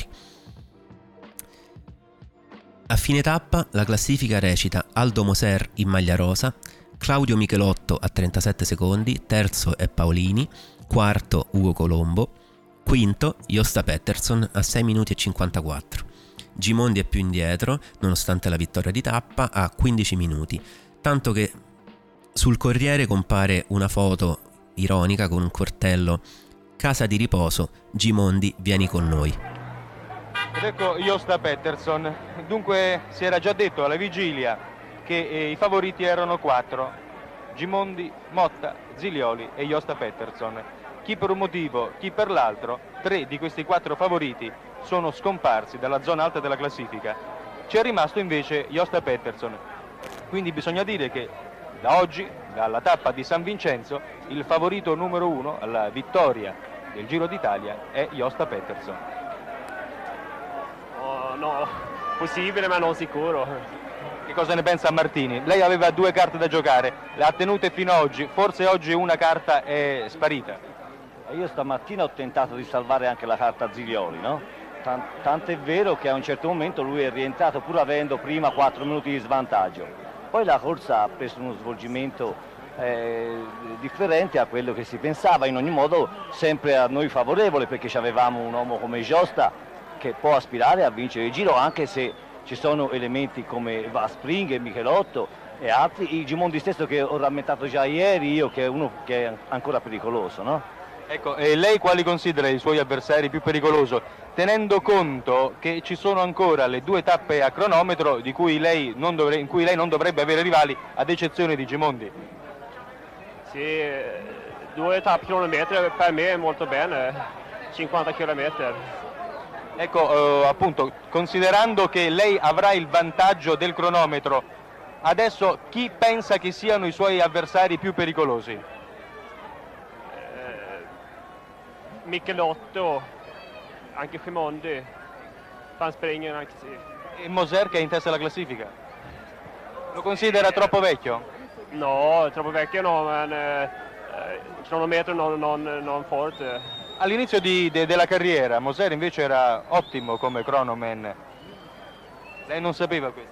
[SPEAKER 1] A fine tappa la classifica recita Aldo Moser in maglia rosa, Claudio Michelotto a trentasette secondi, terzo è Paolini, quarto Ugo Colombo, quinto Josta Pettersson a sei minuti e cinquantaquattro. Gimondi è più indietro, nonostante la vittoria di tappa, a quindici minuti, tanto che sul Corriere compare una foto ironica con un cortello: casa di riposo, Gimondi vieni con noi.
[SPEAKER 2] Ed ecco Josta Pettersson. Dunque si era già detto alla vigilia che eh, i favoriti erano quattro: Gimondi, Motta, Zilioli e Josta Pettersson. Chi per un motivo, chi per l'altro, tre di questi quattro favoriti sono scomparsi dalla zona alta della classifica. C'è rimasto invece Josta Pettersson. Quindi bisogna dire che da oggi, dalla tappa di San Vincenzo, il favorito numero uno alla vittoria del Giro d'Italia è Josta Pettersson.
[SPEAKER 3] Oh, no, possibile ma non sicuro.
[SPEAKER 2] Che cosa ne pensa Martini? Lei aveva due carte da giocare, le ha tenute fino ad oggi, forse oggi una carta è sparita.
[SPEAKER 4] Io stamattina ho tentato di salvare anche la carta Zilioli, no? Tant'è vero che a un certo momento lui è rientrato pur avendo prima quattro minuti di svantaggio. Poi la corsa ha preso uno svolgimento eh, differente a quello che si pensava, in ogni modo sempre a noi favorevole, perché avevamo un uomo come Josta che può aspirare a vincere il Giro, anche se ci sono elementi come Vaspring e Michelotto e altri, il Gimondi stesso che ho rammentato già ieri io, che è uno che è ancora pericoloso, no?
[SPEAKER 2] Ecco, e lei quali considera i suoi avversari più pericolosi, tenendo conto che ci sono ancora le due tappe a cronometro di cui lei non dovre- in cui lei non dovrebbe avere rivali, ad eccezione di Gimondi?
[SPEAKER 3] Sì, due tappe a cronometro per me è molto bene, cinquanta chilometri.
[SPEAKER 2] Ecco, eh, appunto, considerando che lei avrà il vantaggio del cronometro, adesso chi pensa che siano i suoi avversari più pericolosi?
[SPEAKER 3] Michelotto, anche Gimondi, Van Springen anche sì.
[SPEAKER 2] E Moser che è in testa alla classifica? Lo considera troppo vecchio?
[SPEAKER 3] No, troppo vecchio no, ma eh, cronometro non, non, non forte.
[SPEAKER 2] All'inizio di, de, della carriera Moser invece era ottimo come cronoman. Lei non sapeva questo?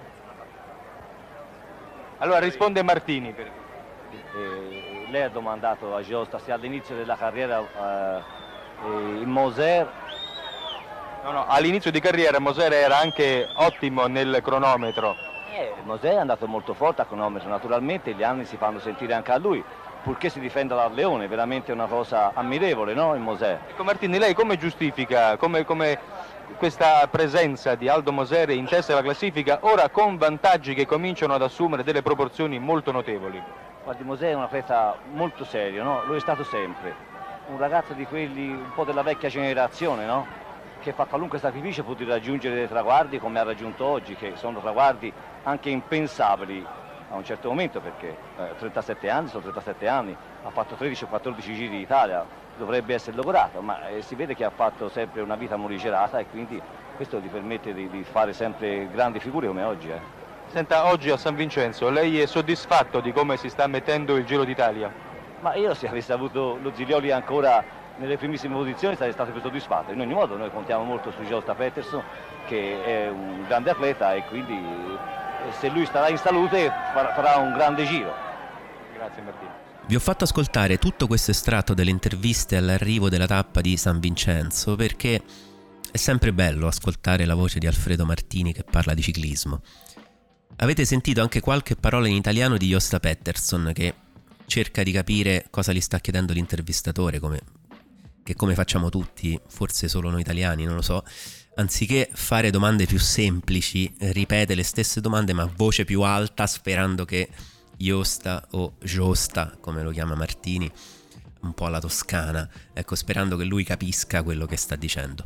[SPEAKER 2] Allora risponde Martini. Per...
[SPEAKER 4] Eh, lei ha domandato a Josta se all'inizio della carriera eh, eh, Moser...
[SPEAKER 2] No, no, all'inizio di carriera Moser era anche ottimo nel cronometro.
[SPEAKER 4] Eh, Mosè è andato molto forte a cronometro, naturalmente gli anni si fanno sentire anche a lui, purché si difenda dal leone, veramente una cosa ammirevole, no, il Mosè?
[SPEAKER 2] Ecco Martini, lei come giustifica come, come questa presenza di Aldo Moser in testa alla classifica, ora con vantaggi che cominciano ad assumere delle proporzioni molto notevoli?
[SPEAKER 4] Guardi, Mosè è un atleta molto serio, no? Lo è stato sempre, un ragazzo di quelli un po' della vecchia generazione, no? Che fa qualunque sacrificio pur di raggiungere dei traguardi come ha raggiunto oggi, che sono traguardi anche impensabili a un certo momento, perché eh, trentasette anni sono trentasette anni, ha fatto tredici o quattordici giri d'Italia, dovrebbe essere logorato, ma eh, si vede che ha fatto sempre una vita morigerata e quindi questo gli permette di, di fare sempre grandi figure come oggi. Eh.
[SPEAKER 2] Senta, oggi a San Vincenzo lei è soddisfatto di come si sta mettendo il Giro d'Italia?
[SPEAKER 4] Ma io, se avessi avuto lo Zilioli ancora nelle primissime posizioni, sarei stato più soddisfatto. In ogni modo noi contiamo molto su Josta Pettersson, che è un grande atleta, e quindi se lui starà in salute farà un grande giro.
[SPEAKER 2] Grazie Martino.
[SPEAKER 1] Vi ho fatto ascoltare tutto questo estratto delle interviste all'arrivo della tappa di San Vincenzo perché è sempre bello ascoltare la voce di Alfredo Martini che parla di ciclismo. Avete sentito anche qualche parola in italiano di Josta Pettersson che cerca di capire cosa gli sta chiedendo l'intervistatore, come, che come facciamo tutti, forse solo noi italiani, non lo so. Anziché fare domande più semplici, ripete le stesse domande ma a voce più alta, sperando che Josta o Josta, come lo chiama Martini, un po' alla toscana, ecco, sperando che lui capisca quello che sta dicendo.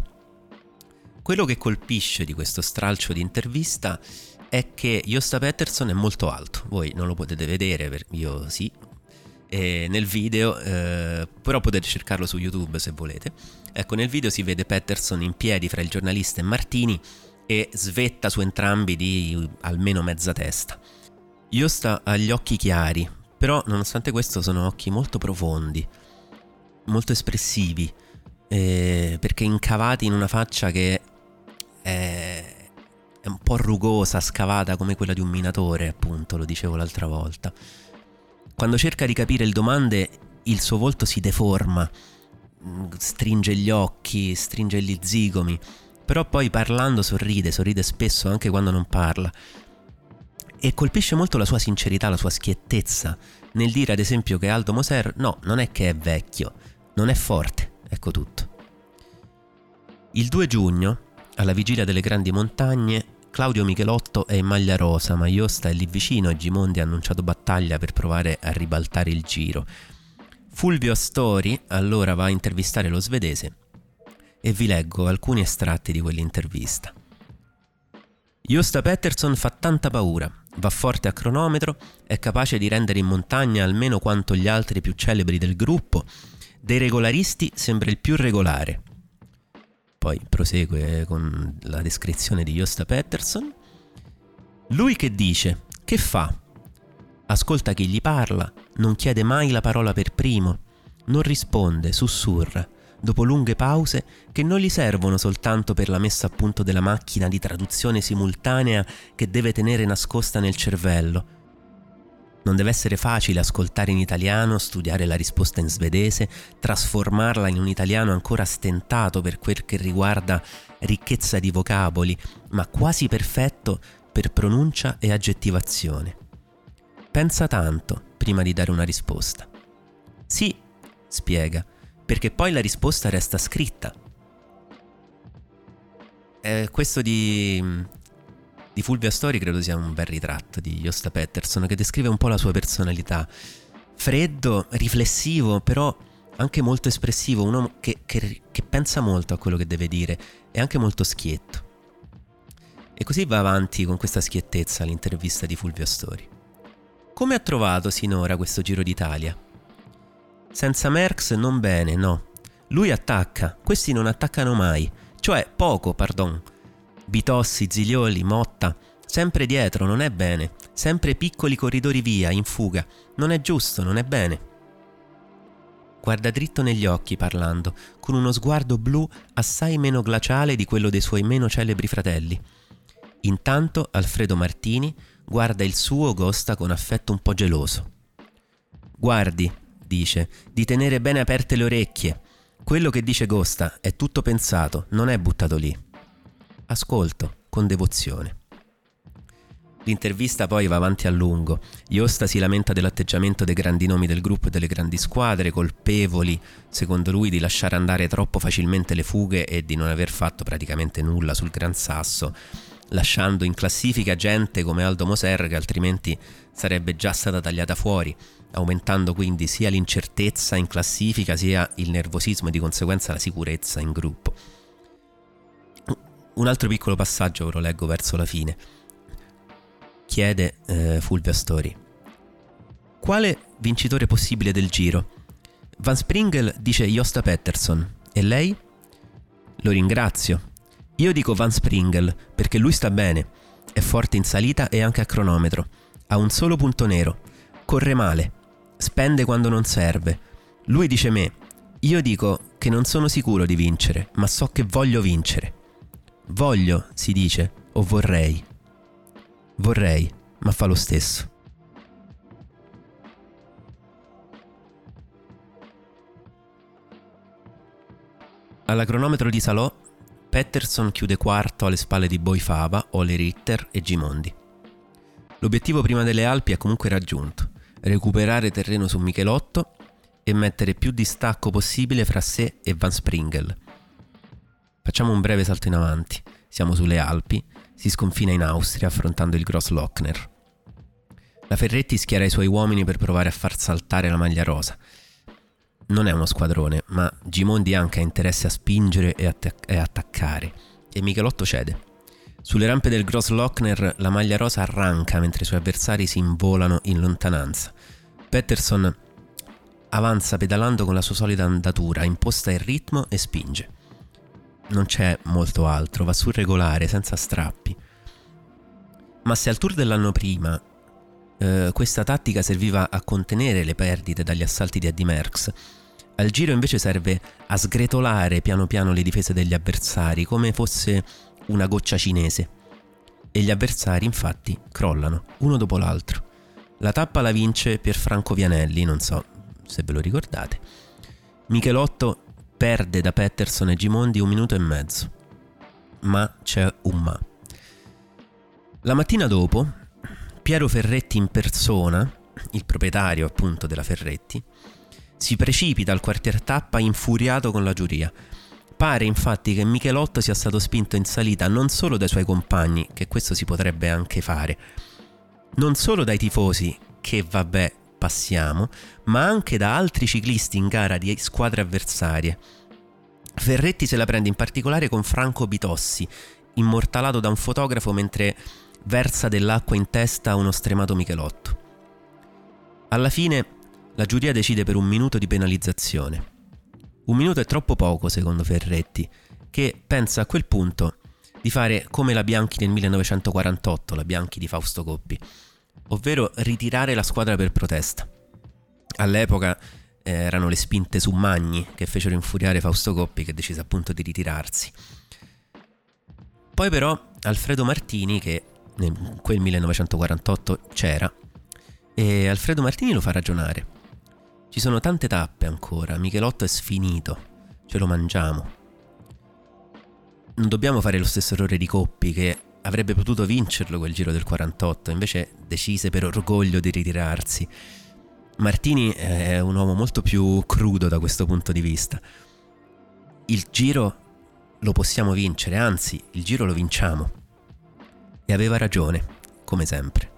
[SPEAKER 1] Quello che colpisce di questo stralcio di intervista è che Josta Pettersson è molto alto. Voi non lo potete vedere, io sì, e nel video, eh, però potete cercarlo su YouTube se volete. Ecco, nel video si vede Pettersson in piedi fra il giornalista e Martini e svetta su entrambi di almeno mezza testa. Josta ha gli occhi chiari, però nonostante questo sono occhi molto profondi, molto espressivi, eh, perché incavati in una faccia che è, è un po' rugosa, scavata come quella di un minatore, appunto, lo dicevo l'altra volta. Quando cerca di capire le domande, il suo volto si deforma, stringe gli occhi, stringe gli zigomi, però poi parlando sorride, sorride spesso anche quando non parla. E colpisce molto la sua sincerità, la sua schiettezza nel dire ad esempio che Aldo Moser no, non è che è vecchio, non è forte, ecco tutto. Il due giugno, alla vigilia delle grandi montagne, Claudio Michelotto è in maglia rosa, ma Josta è lì vicino e Gimondi ha annunciato battaglia per provare a ribaltare il giro. Fulvio Astori allora va a intervistare lo svedese e vi leggo alcuni estratti di quell'intervista. Josta Pettersson fa tanta paura, va forte a cronometro, è capace di rendere in montagna almeno quanto gli altri più celebri del gruppo, dei regolaristi sembra il più regolare. Poi prosegue con la descrizione di Josta Pettersson. Lui che dice? Che fa? Ascolta chi gli parla, non chiede mai la parola per primo, non risponde, sussurra, dopo lunghe pause che non gli servono soltanto per la messa a punto della macchina di traduzione simultanea che deve tenere nascosta nel cervello. Non deve essere facile ascoltare in italiano, studiare la risposta in svedese, trasformarla in un italiano ancora stentato per quel che riguarda ricchezza di vocaboli, ma quasi perfetto per pronuncia e aggettivazione. Pensa tanto prima di dare una risposta. Sì, spiega, perché poi la risposta resta scritta. Eh, questo di... di Fulvio Astori credo sia un bel ritratto di Josta Pettersson che descrive un po' la sua personalità. Freddo, riflessivo, però anche molto espressivo, un uomo che, che, che pensa molto a quello che deve dire e anche molto schietto. E così va avanti con questa schiettezza l'intervista di Fulvio Astori. Come ha trovato sinora questo Giro d'Italia? Senza Merckx non bene, no. Lui attacca, questi non attaccano mai, cioè poco, pardon. Bitossi, Zilioli, Motta, sempre dietro, non è bene. Sempre piccoli corridori via, in fuga. Non è giusto, non è bene. Guarda dritto negli occhi parlando, con uno sguardo blu assai meno glaciale di quello dei suoi meno celebri fratelli. Intanto Alfredo Martini guarda il suo Josta con affetto un po' geloso. Guardi, dice, di tenere bene aperte le orecchie. Quello che dice Josta è tutto pensato, non è buttato lì. Ascolto con devozione. L'intervista poi va avanti a lungo. Josta si lamenta dell'atteggiamento dei grandi nomi del gruppo e delle grandi squadre, colpevoli, secondo lui, di lasciare andare troppo facilmente le fughe e di non aver fatto praticamente nulla sul Gran Sasso, lasciando in classifica gente come Aldo Moser che altrimenti sarebbe già stata tagliata fuori, aumentando quindi sia l'incertezza in classifica sia il nervosismo e di conseguenza la sicurezza in gruppo. Un altro piccolo passaggio ve lo leggo verso la fine. Chiede eh, Fulvio Astori: quale vincitore possibile del Giro? Van Springel dice Josta Pettersson. E lei? Lo ringrazio. Io dico Van Springel perché lui sta bene, è forte in salita e anche a cronometro, ha un solo punto nero, corre male, spende quando non serve. Lui dice me, io dico che non sono sicuro di vincere, ma so che voglio vincere. Voglio, si dice, o vorrei. Vorrei, ma fa lo stesso. Alla cronometro di Salò, Pettersson chiude quarto alle spalle di Boifava, Ole Ritter e Gimondi. L'obiettivo prima delle Alpi è comunque raggiunto: recuperare terreno su Michelotto e mettere più distacco possibile fra sé e Van Springel. Facciamo un breve salto in avanti. Siamo sulle Alpi, si sconfina in Austria affrontando il Grosslochner. La Ferretti schiera i suoi uomini per provare a far saltare la maglia rosa. Non è uno squadrone, ma Gimondi anche ha interesse a spingere e, attac- e attaccare, e Michelotto cede. Sulle rampe del Grosslochner la maglia rosa arranca mentre i suoi avversari si involano in lontananza. Pettersson avanza pedalando con la sua solita andatura, imposta il ritmo e spinge. Non c'è molto altro, va su regolare, senza strappi. Ma se al Tour dell'anno prima eh, questa tattica serviva a contenere le perdite dagli assalti di Eddy Merckx, al Giro invece serve a sgretolare piano piano le difese degli avversari, come fosse una goccia cinese. E gli avversari infatti crollano, uno dopo l'altro. La tappa la vince Pierfranco Vianelli, non so se ve lo ricordate. Michelotto perde da Pettersson e Gimondi un minuto e mezzo. Ma c'è un ma. La mattina dopo, Piero Ferretti in persona, il proprietario appunto della Ferretti, si precipita al quartier tappa infuriato con la giuria. Pare infatti che Michelotto sia stato spinto in salita non solo dai suoi compagni, che questo si potrebbe anche fare, non solo dai tifosi, che vabbè passiamo, ma anche da altri ciclisti in gara di squadre avversarie. Ferretti se la prende in particolare con Franco Bitossi, immortalato da un fotografo mentre versa dell'acqua in testa a uno stremato Michelotto. Alla fine la giuria decide per un minuto di penalizzazione. Un minuto è troppo poco, secondo Ferretti, che pensa a quel punto di fare come la Bianchi nel millenovecentoquarantotto, la Bianchi di Fausto Coppi, ovvero ritirare la squadra per protesta. All'epoca eh, erano le spinte su Magni che fecero infuriare Fausto Coppi, che decise appunto di ritirarsi. Poi però Alfredo Martini, che in quel millenovecentoquarantotto c'era, e Alfredo Martini lo fa ragionare. Ci sono tante tappe ancora, Michelotto è sfinito, ce lo mangiamo. Non dobbiamo fare lo stesso errore di Coppi, che avrebbe potuto vincerlo quel Giro del quarantotto, invece decise per orgoglio di ritirarsi. Martini è un uomo molto più crudo da questo punto di vista. Il Giro lo possiamo vincere, anzi, il Giro lo vinciamo. E aveva ragione, come sempre.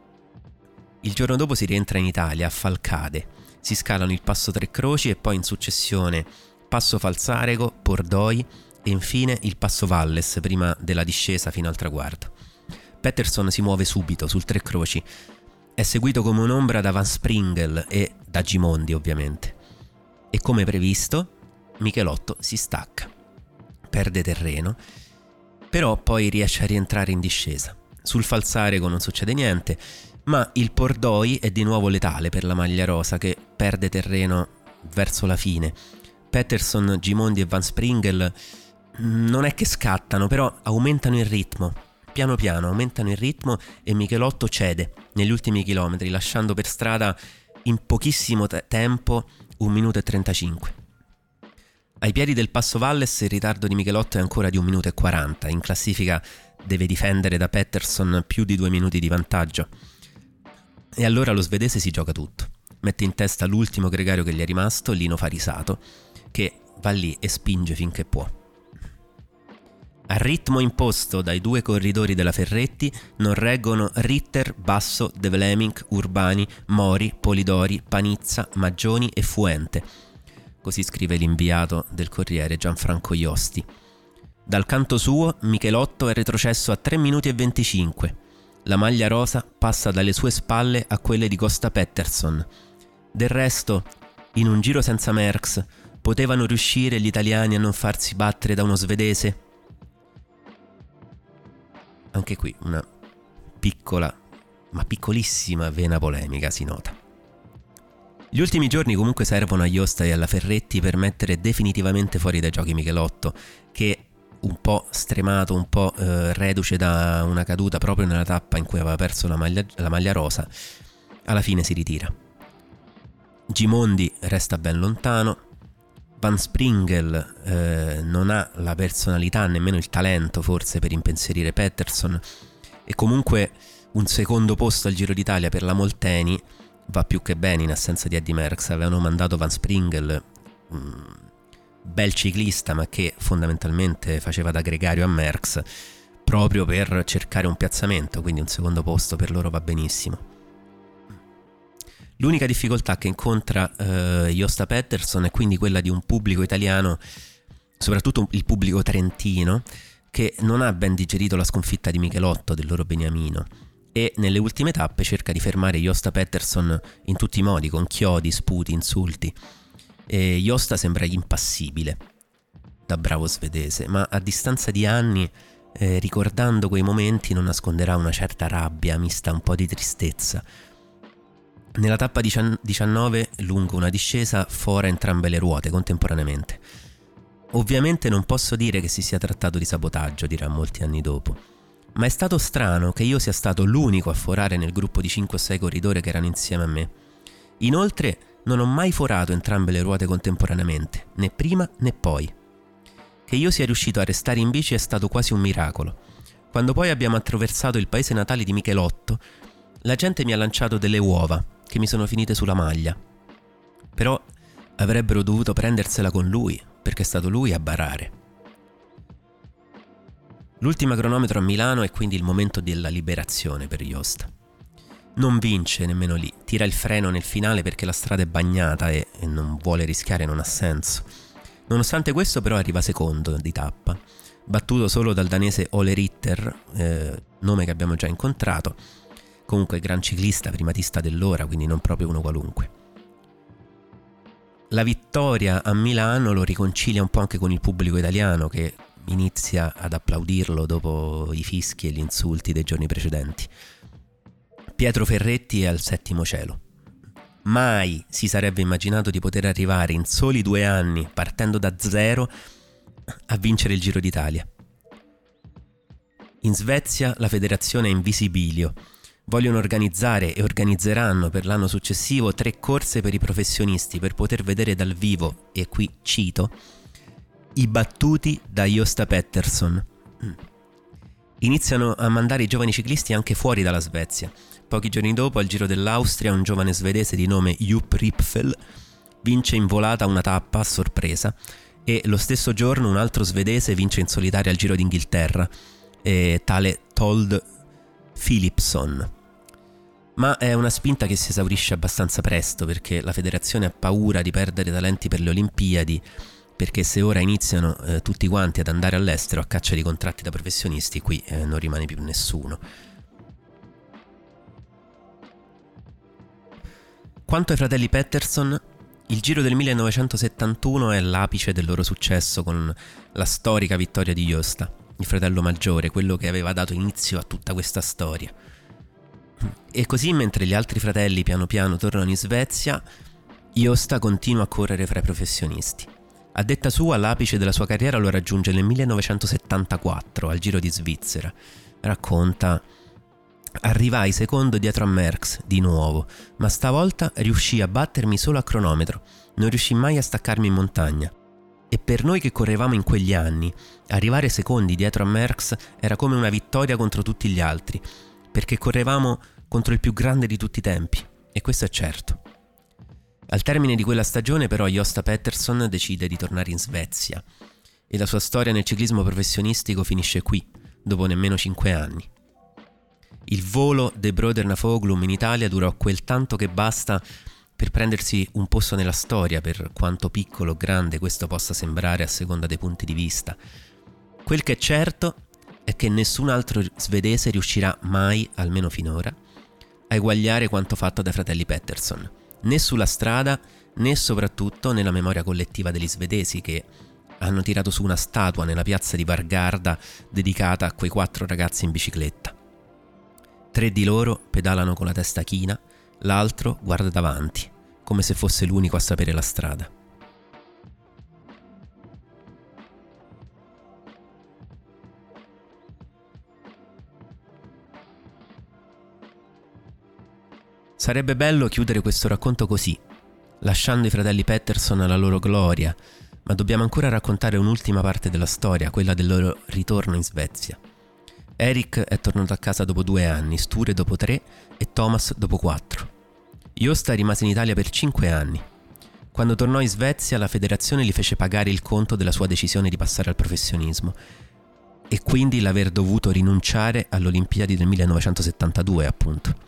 [SPEAKER 1] Il giorno dopo si rientra in Italia, a Falcade. Si scalano il Passo Tre Croci e poi in successione Passo Falzarego, Pordoi e infine il Passo Valles prima della discesa fino al traguardo. Pettersson si muove subito sul Tre Croci. È seguito come un'ombra da Van Springel e da Gimondi, ovviamente. E come previsto, Michelotto si stacca. Perde terreno, però poi riesce a rientrare in discesa. Sul Falzarego non succede niente, ma il Pordoi è di nuovo letale per la maglia rosa, che perde terreno verso la fine. Pettersson, Gimondi e Van Springel non è che scattano, però aumentano il ritmo. Piano piano aumentano il ritmo e Michelotto cede negli ultimi chilometri, lasciando per strada in pochissimo te- tempo un minuto e trentacinque. Ai piedi del Passo Valles il ritardo di Michelotto è ancora di un minuto e quaranta, in classifica deve difendere da Pettersson più di due minuti di vantaggio. E allora lo svedese si gioca tutto. Mette in testa l'ultimo gregario che gli è rimasto, Lino Farisato, che va lì e spinge finché può. Al ritmo imposto dai due corridori della Ferretti non reggono Ritter, Basso, De Vleming, Urbani, Mori, Polidori, Panizza, Maggioni e Fuente. Così scrive l'inviato del Corriere Gianfranco Iosti. Dal canto suo Michelotto è retrocesso a tre minuti e venticinque. La maglia rosa passa dalle sue spalle a quelle di Gösta Pettersson. Del resto, in un giro senza Merckx, potevano riuscire gli italiani a non farsi battere da uno svedese? Anche qui una piccola, ma piccolissima vena polemica si nota. Gli ultimi giorni comunque servono a Josta e alla Ferretti per mettere definitivamente fuori dai giochi Michelotto, che un po' stremato, un po' eh, reduce da una caduta proprio nella tappa in cui aveva perso la maglia, la maglia rosa, alla fine si ritira. Gimondi resta ben lontano. Van Springel eh, non ha la personalità, nemmeno il talento forse per impensierire Pettersson, e comunque un secondo posto al Giro d'Italia per la Molteni va più che bene in assenza di Eddy Merckx. Avevano mandato Van Springel, um, bel ciclista ma che fondamentalmente faceva da gregario a Merckx, proprio per cercare un piazzamento, quindi un secondo posto per loro va benissimo. L'unica difficoltà che incontra eh, Josta Pettersson è quindi quella di un pubblico italiano, soprattutto il pubblico trentino, che non ha ben digerito la sconfitta di Michelotto, del loro beniamino, e nelle ultime tappe cerca di fermare Josta Pettersson in tutti i modi, con chiodi, sputi, insulti. E Josta sembra impassibile, da bravo svedese, ma a distanza di anni, eh, ricordando quei momenti, non nasconderà una certa rabbia mista a un po' di tristezza. Nella tappa diciannove, lungo una discesa, fora entrambe le ruote contemporaneamente. Ovviamente non posso dire che si sia trattato di sabotaggio, dirà molti anni dopo, ma è stato strano che io sia stato l'unico a forare nel gruppo di cinque o sei corridori che erano insieme a me. Inoltre non ho mai forato entrambe le ruote contemporaneamente, né prima né poi. Che io sia riuscito a restare in bici è stato quasi un miracolo. Quando poi abbiamo attraversato il paese natale di Michelotto, la gente mi ha lanciato delle uova che mi sono finite sulla maglia. Però avrebbero dovuto prendersela con lui, perché è stato lui a barare. L'ultima cronometro a Milano è quindi il momento della liberazione per Josta. Non vince nemmeno lì, tira il freno nel finale perché la strada è bagnata e, e non vuole rischiare, non ha senso. Nonostante questo però arriva secondo di tappa, battuto solo dal danese Ole Ritter, eh, nome che abbiamo già incontrato. Comunque gran ciclista, primatista dell'ora, quindi non proprio uno qualunque. La vittoria a Milano lo riconcilia un po' anche con il pubblico italiano, che inizia ad applaudirlo dopo i fischi e gli insulti dei giorni precedenti. Pietro Ferretti è al settimo cielo. Mai si sarebbe immaginato di poter arrivare in soli due anni, partendo da zero, a vincere il Giro d'Italia. In Svezia la federazione è in visibilio. Vogliono organizzare e organizzeranno per l'anno successivo tre corse per i professionisti per poter vedere dal vivo, e qui cito, i battuti da Josta Pettersson. Iniziano a mandare i giovani ciclisti anche fuori dalla Svezia. Pochi giorni dopo, al Giro dell'Austria, un giovane svedese di nome Jupp Ripfel vince in volata una tappa a sorpresa, e lo stesso giorno un altro svedese vince in solitaria al Giro d'Inghilterra, eh, tale Told Philipson. Ma è una spinta che si esaurisce abbastanza presto, perché la federazione ha paura di perdere talenti per le Olimpiadi, perché se ora iniziano eh, tutti quanti ad andare all'estero a caccia di contratti da professionisti, qui eh, non rimane più nessuno. Quanto ai fratelli Pettersson, il Giro del millenovecentosettantuno è l'apice del loro successo, con la storica vittoria di Josta, il fratello maggiore, quello che aveva dato inizio a tutta questa storia. E così, mentre gli altri fratelli piano piano tornano in Svezia, Josta continua a correre fra i professionisti. A detta sua, l'apice della sua carriera lo raggiunge nel millenovecentosettantaquattro al Giro di Svizzera. Racconta: arrivai secondo dietro a Merckx di nuovo, ma stavolta riuscii a battermi solo a cronometro, non riuscii mai a staccarmi in montagna. E per noi che correvamo in quegli anni, arrivare secondi dietro a Merckx era come una vittoria contro tutti gli altri, perché correvamo contro il più grande di tutti i tempi, e questo è certo. Al termine di quella stagione però Josta Pettersson decide di tornare in Svezia e la sua storia nel ciclismo professionistico finisce qui, dopo nemmeno cinque anni. Il volo dei Brødrene Foglum in Italia durò quel tanto che basta per prendersi un posto nella storia, per quanto piccolo o grande questo possa sembrare a seconda dei punti di vista. Quel che è certo è che nessun altro svedese riuscirà mai, almeno finora, a eguagliare quanto fatto dai fratelli Pettersson, né sulla strada né soprattutto nella memoria collettiva degli svedesi, che hanno tirato su una statua nella piazza di Vargarda dedicata a quei quattro ragazzi in bicicletta. Tre di loro pedalano con la testa china, l'altro guarda davanti, come se fosse l'unico a sapere la strada. Sarebbe bello chiudere questo racconto così, lasciando i fratelli Pettersson alla loro gloria, ma dobbiamo ancora raccontare un'ultima parte della storia, quella del loro ritorno in Svezia. Erik è tornato a casa dopo due anni, Sture dopo tre e Thomas dopo quattro. Josta rimase in Italia per cinque anni. Quando tornò in Svezia, la federazione gli fece pagare il conto della sua decisione di passare al professionismo e quindi l'aver dovuto rinunciare alle Olimpiadi del millenovecentosettantadue, appunto.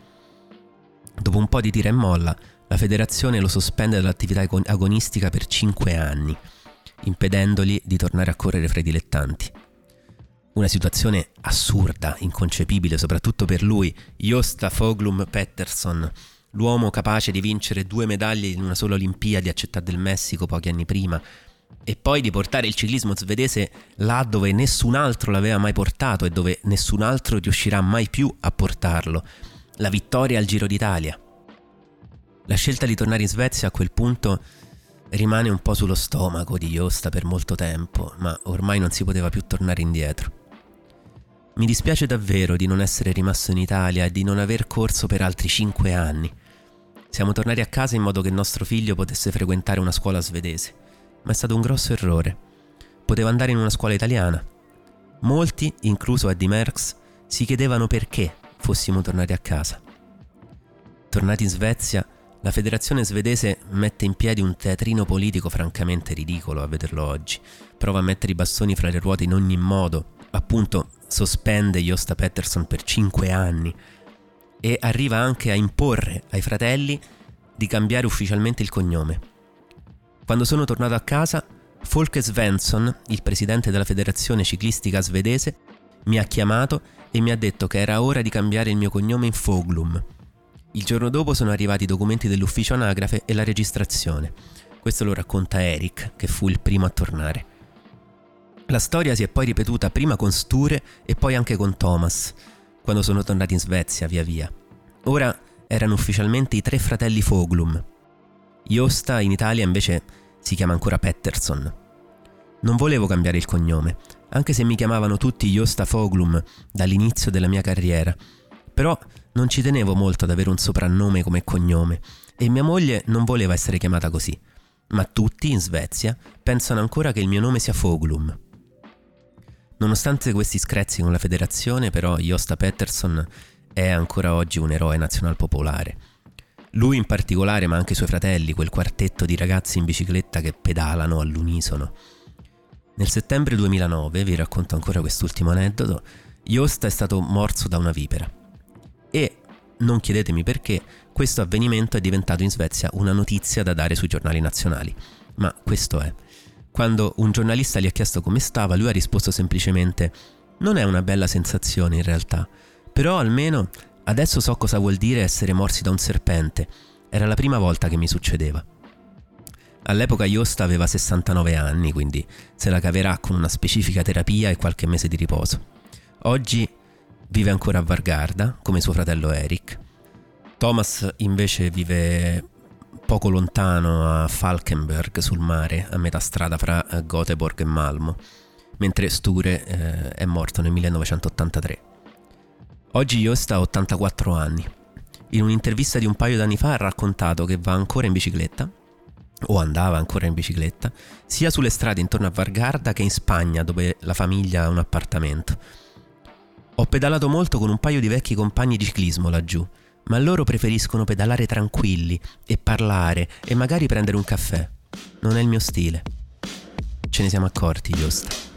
[SPEAKER 1] Dopo un po' di tira e molla, la federazione lo sospende dall'attività agonistica per cinque anni, impedendogli di tornare a correre fra i dilettanti. Una situazione assurda, inconcepibile, soprattutto per lui, Josta Foglum Pettersson, l'uomo capace di vincere due medaglie in una sola Olimpiadi a Città del Messico pochi anni prima, e poi di portare il ciclismo svedese là dove nessun altro l'aveva mai portato e dove nessun altro riuscirà mai più a portarlo. La vittoria al Giro d'Italia. La scelta di tornare in Svezia a quel punto rimane un po' sullo stomaco di Josta per molto tempo, ma ormai non si poteva più tornare indietro. Mi dispiace davvero di non essere rimasto in Italia e di non aver corso per altri cinque anni. Siamo tornati a casa in modo che nostro figlio potesse frequentare una scuola svedese, ma è stato un grosso errore. Poteva andare in una scuola italiana. Molti, incluso Eddy Merckx, si chiedevano perché fossimo tornati a casa. Tornati in Svezia, la federazione svedese mette in piedi un teatrino politico francamente ridicolo a vederlo oggi. Prova a mettere i bastoni fra le ruote in ogni modo, appunto sospende Josta Pettersson per cinque anni e arriva anche a imporre ai fratelli di cambiare ufficialmente il cognome. Quando sono tornato a casa, Folke Svensson, il presidente della federazione ciclistica svedese, mi ha chiamato e mi ha detto che era ora di cambiare il mio cognome in Foglum. Il giorno dopo sono arrivati i documenti dell'ufficio anagrafe e la registrazione. Questo lo racconta Erik, che fu il primo a tornare. La storia si è poi ripetuta prima con Sture e poi anche con Thomas, quando sono tornati in Svezia via via. Ora erano ufficialmente i tre fratelli Foglum. Josta in Italia invece si chiama ancora Pettersson. Non volevo cambiare il cognome, anche se mi chiamavano tutti Josta Foglum dall'inizio della mia carriera, però non ci tenevo molto ad avere un soprannome come cognome e mia moglie non voleva essere chiamata così, ma tutti in Svezia pensano ancora che il mio nome sia Foglum. Nonostante questi screzi con la federazione, però Josta Pettersson è ancora oggi un eroe nazionalpopolare. Lui in particolare, ma anche i suoi fratelli, quel quartetto di ragazzi in bicicletta che pedalano all'unisono. Nel settembre duemilanove, vi racconto ancora quest'ultimo aneddoto, Josta è stato morso da una vipera. E, non chiedetemi perché, questo avvenimento è diventato in Svezia una notizia da dare sui giornali nazionali. Ma questo è. Quando un giornalista gli ha chiesto come stava, lui ha risposto semplicemente: non è una bella sensazione in realtà, però almeno adesso so cosa vuol dire essere morsi da un serpente. Era la prima volta che mi succedeva. All'epoca Josta aveva sessantanove anni, quindi se la caverà con una specifica terapia e qualche mese di riposo. Oggi vive ancora a Vargarda, come suo fratello Erik. Thomas invece vive poco lontano a Falkenberg sul mare, a metà strada fra Göteborg e Malmo, mentre Sture eh, è morto nel millenovecentottantatré. Oggi Josta ha ottantaquattro anni. In un'intervista di un paio d'anni fa ha raccontato che va ancora in bicicletta, o andava ancora in bicicletta, sia sulle strade intorno a Vargarda che in Spagna, dove la famiglia ha un appartamento. Ho pedalato molto con un paio di vecchi compagni di ciclismo laggiù, ma loro preferiscono pedalare tranquilli e parlare e magari prendere un caffè. Non è il mio stile. Ce ne siamo accorti, Jost.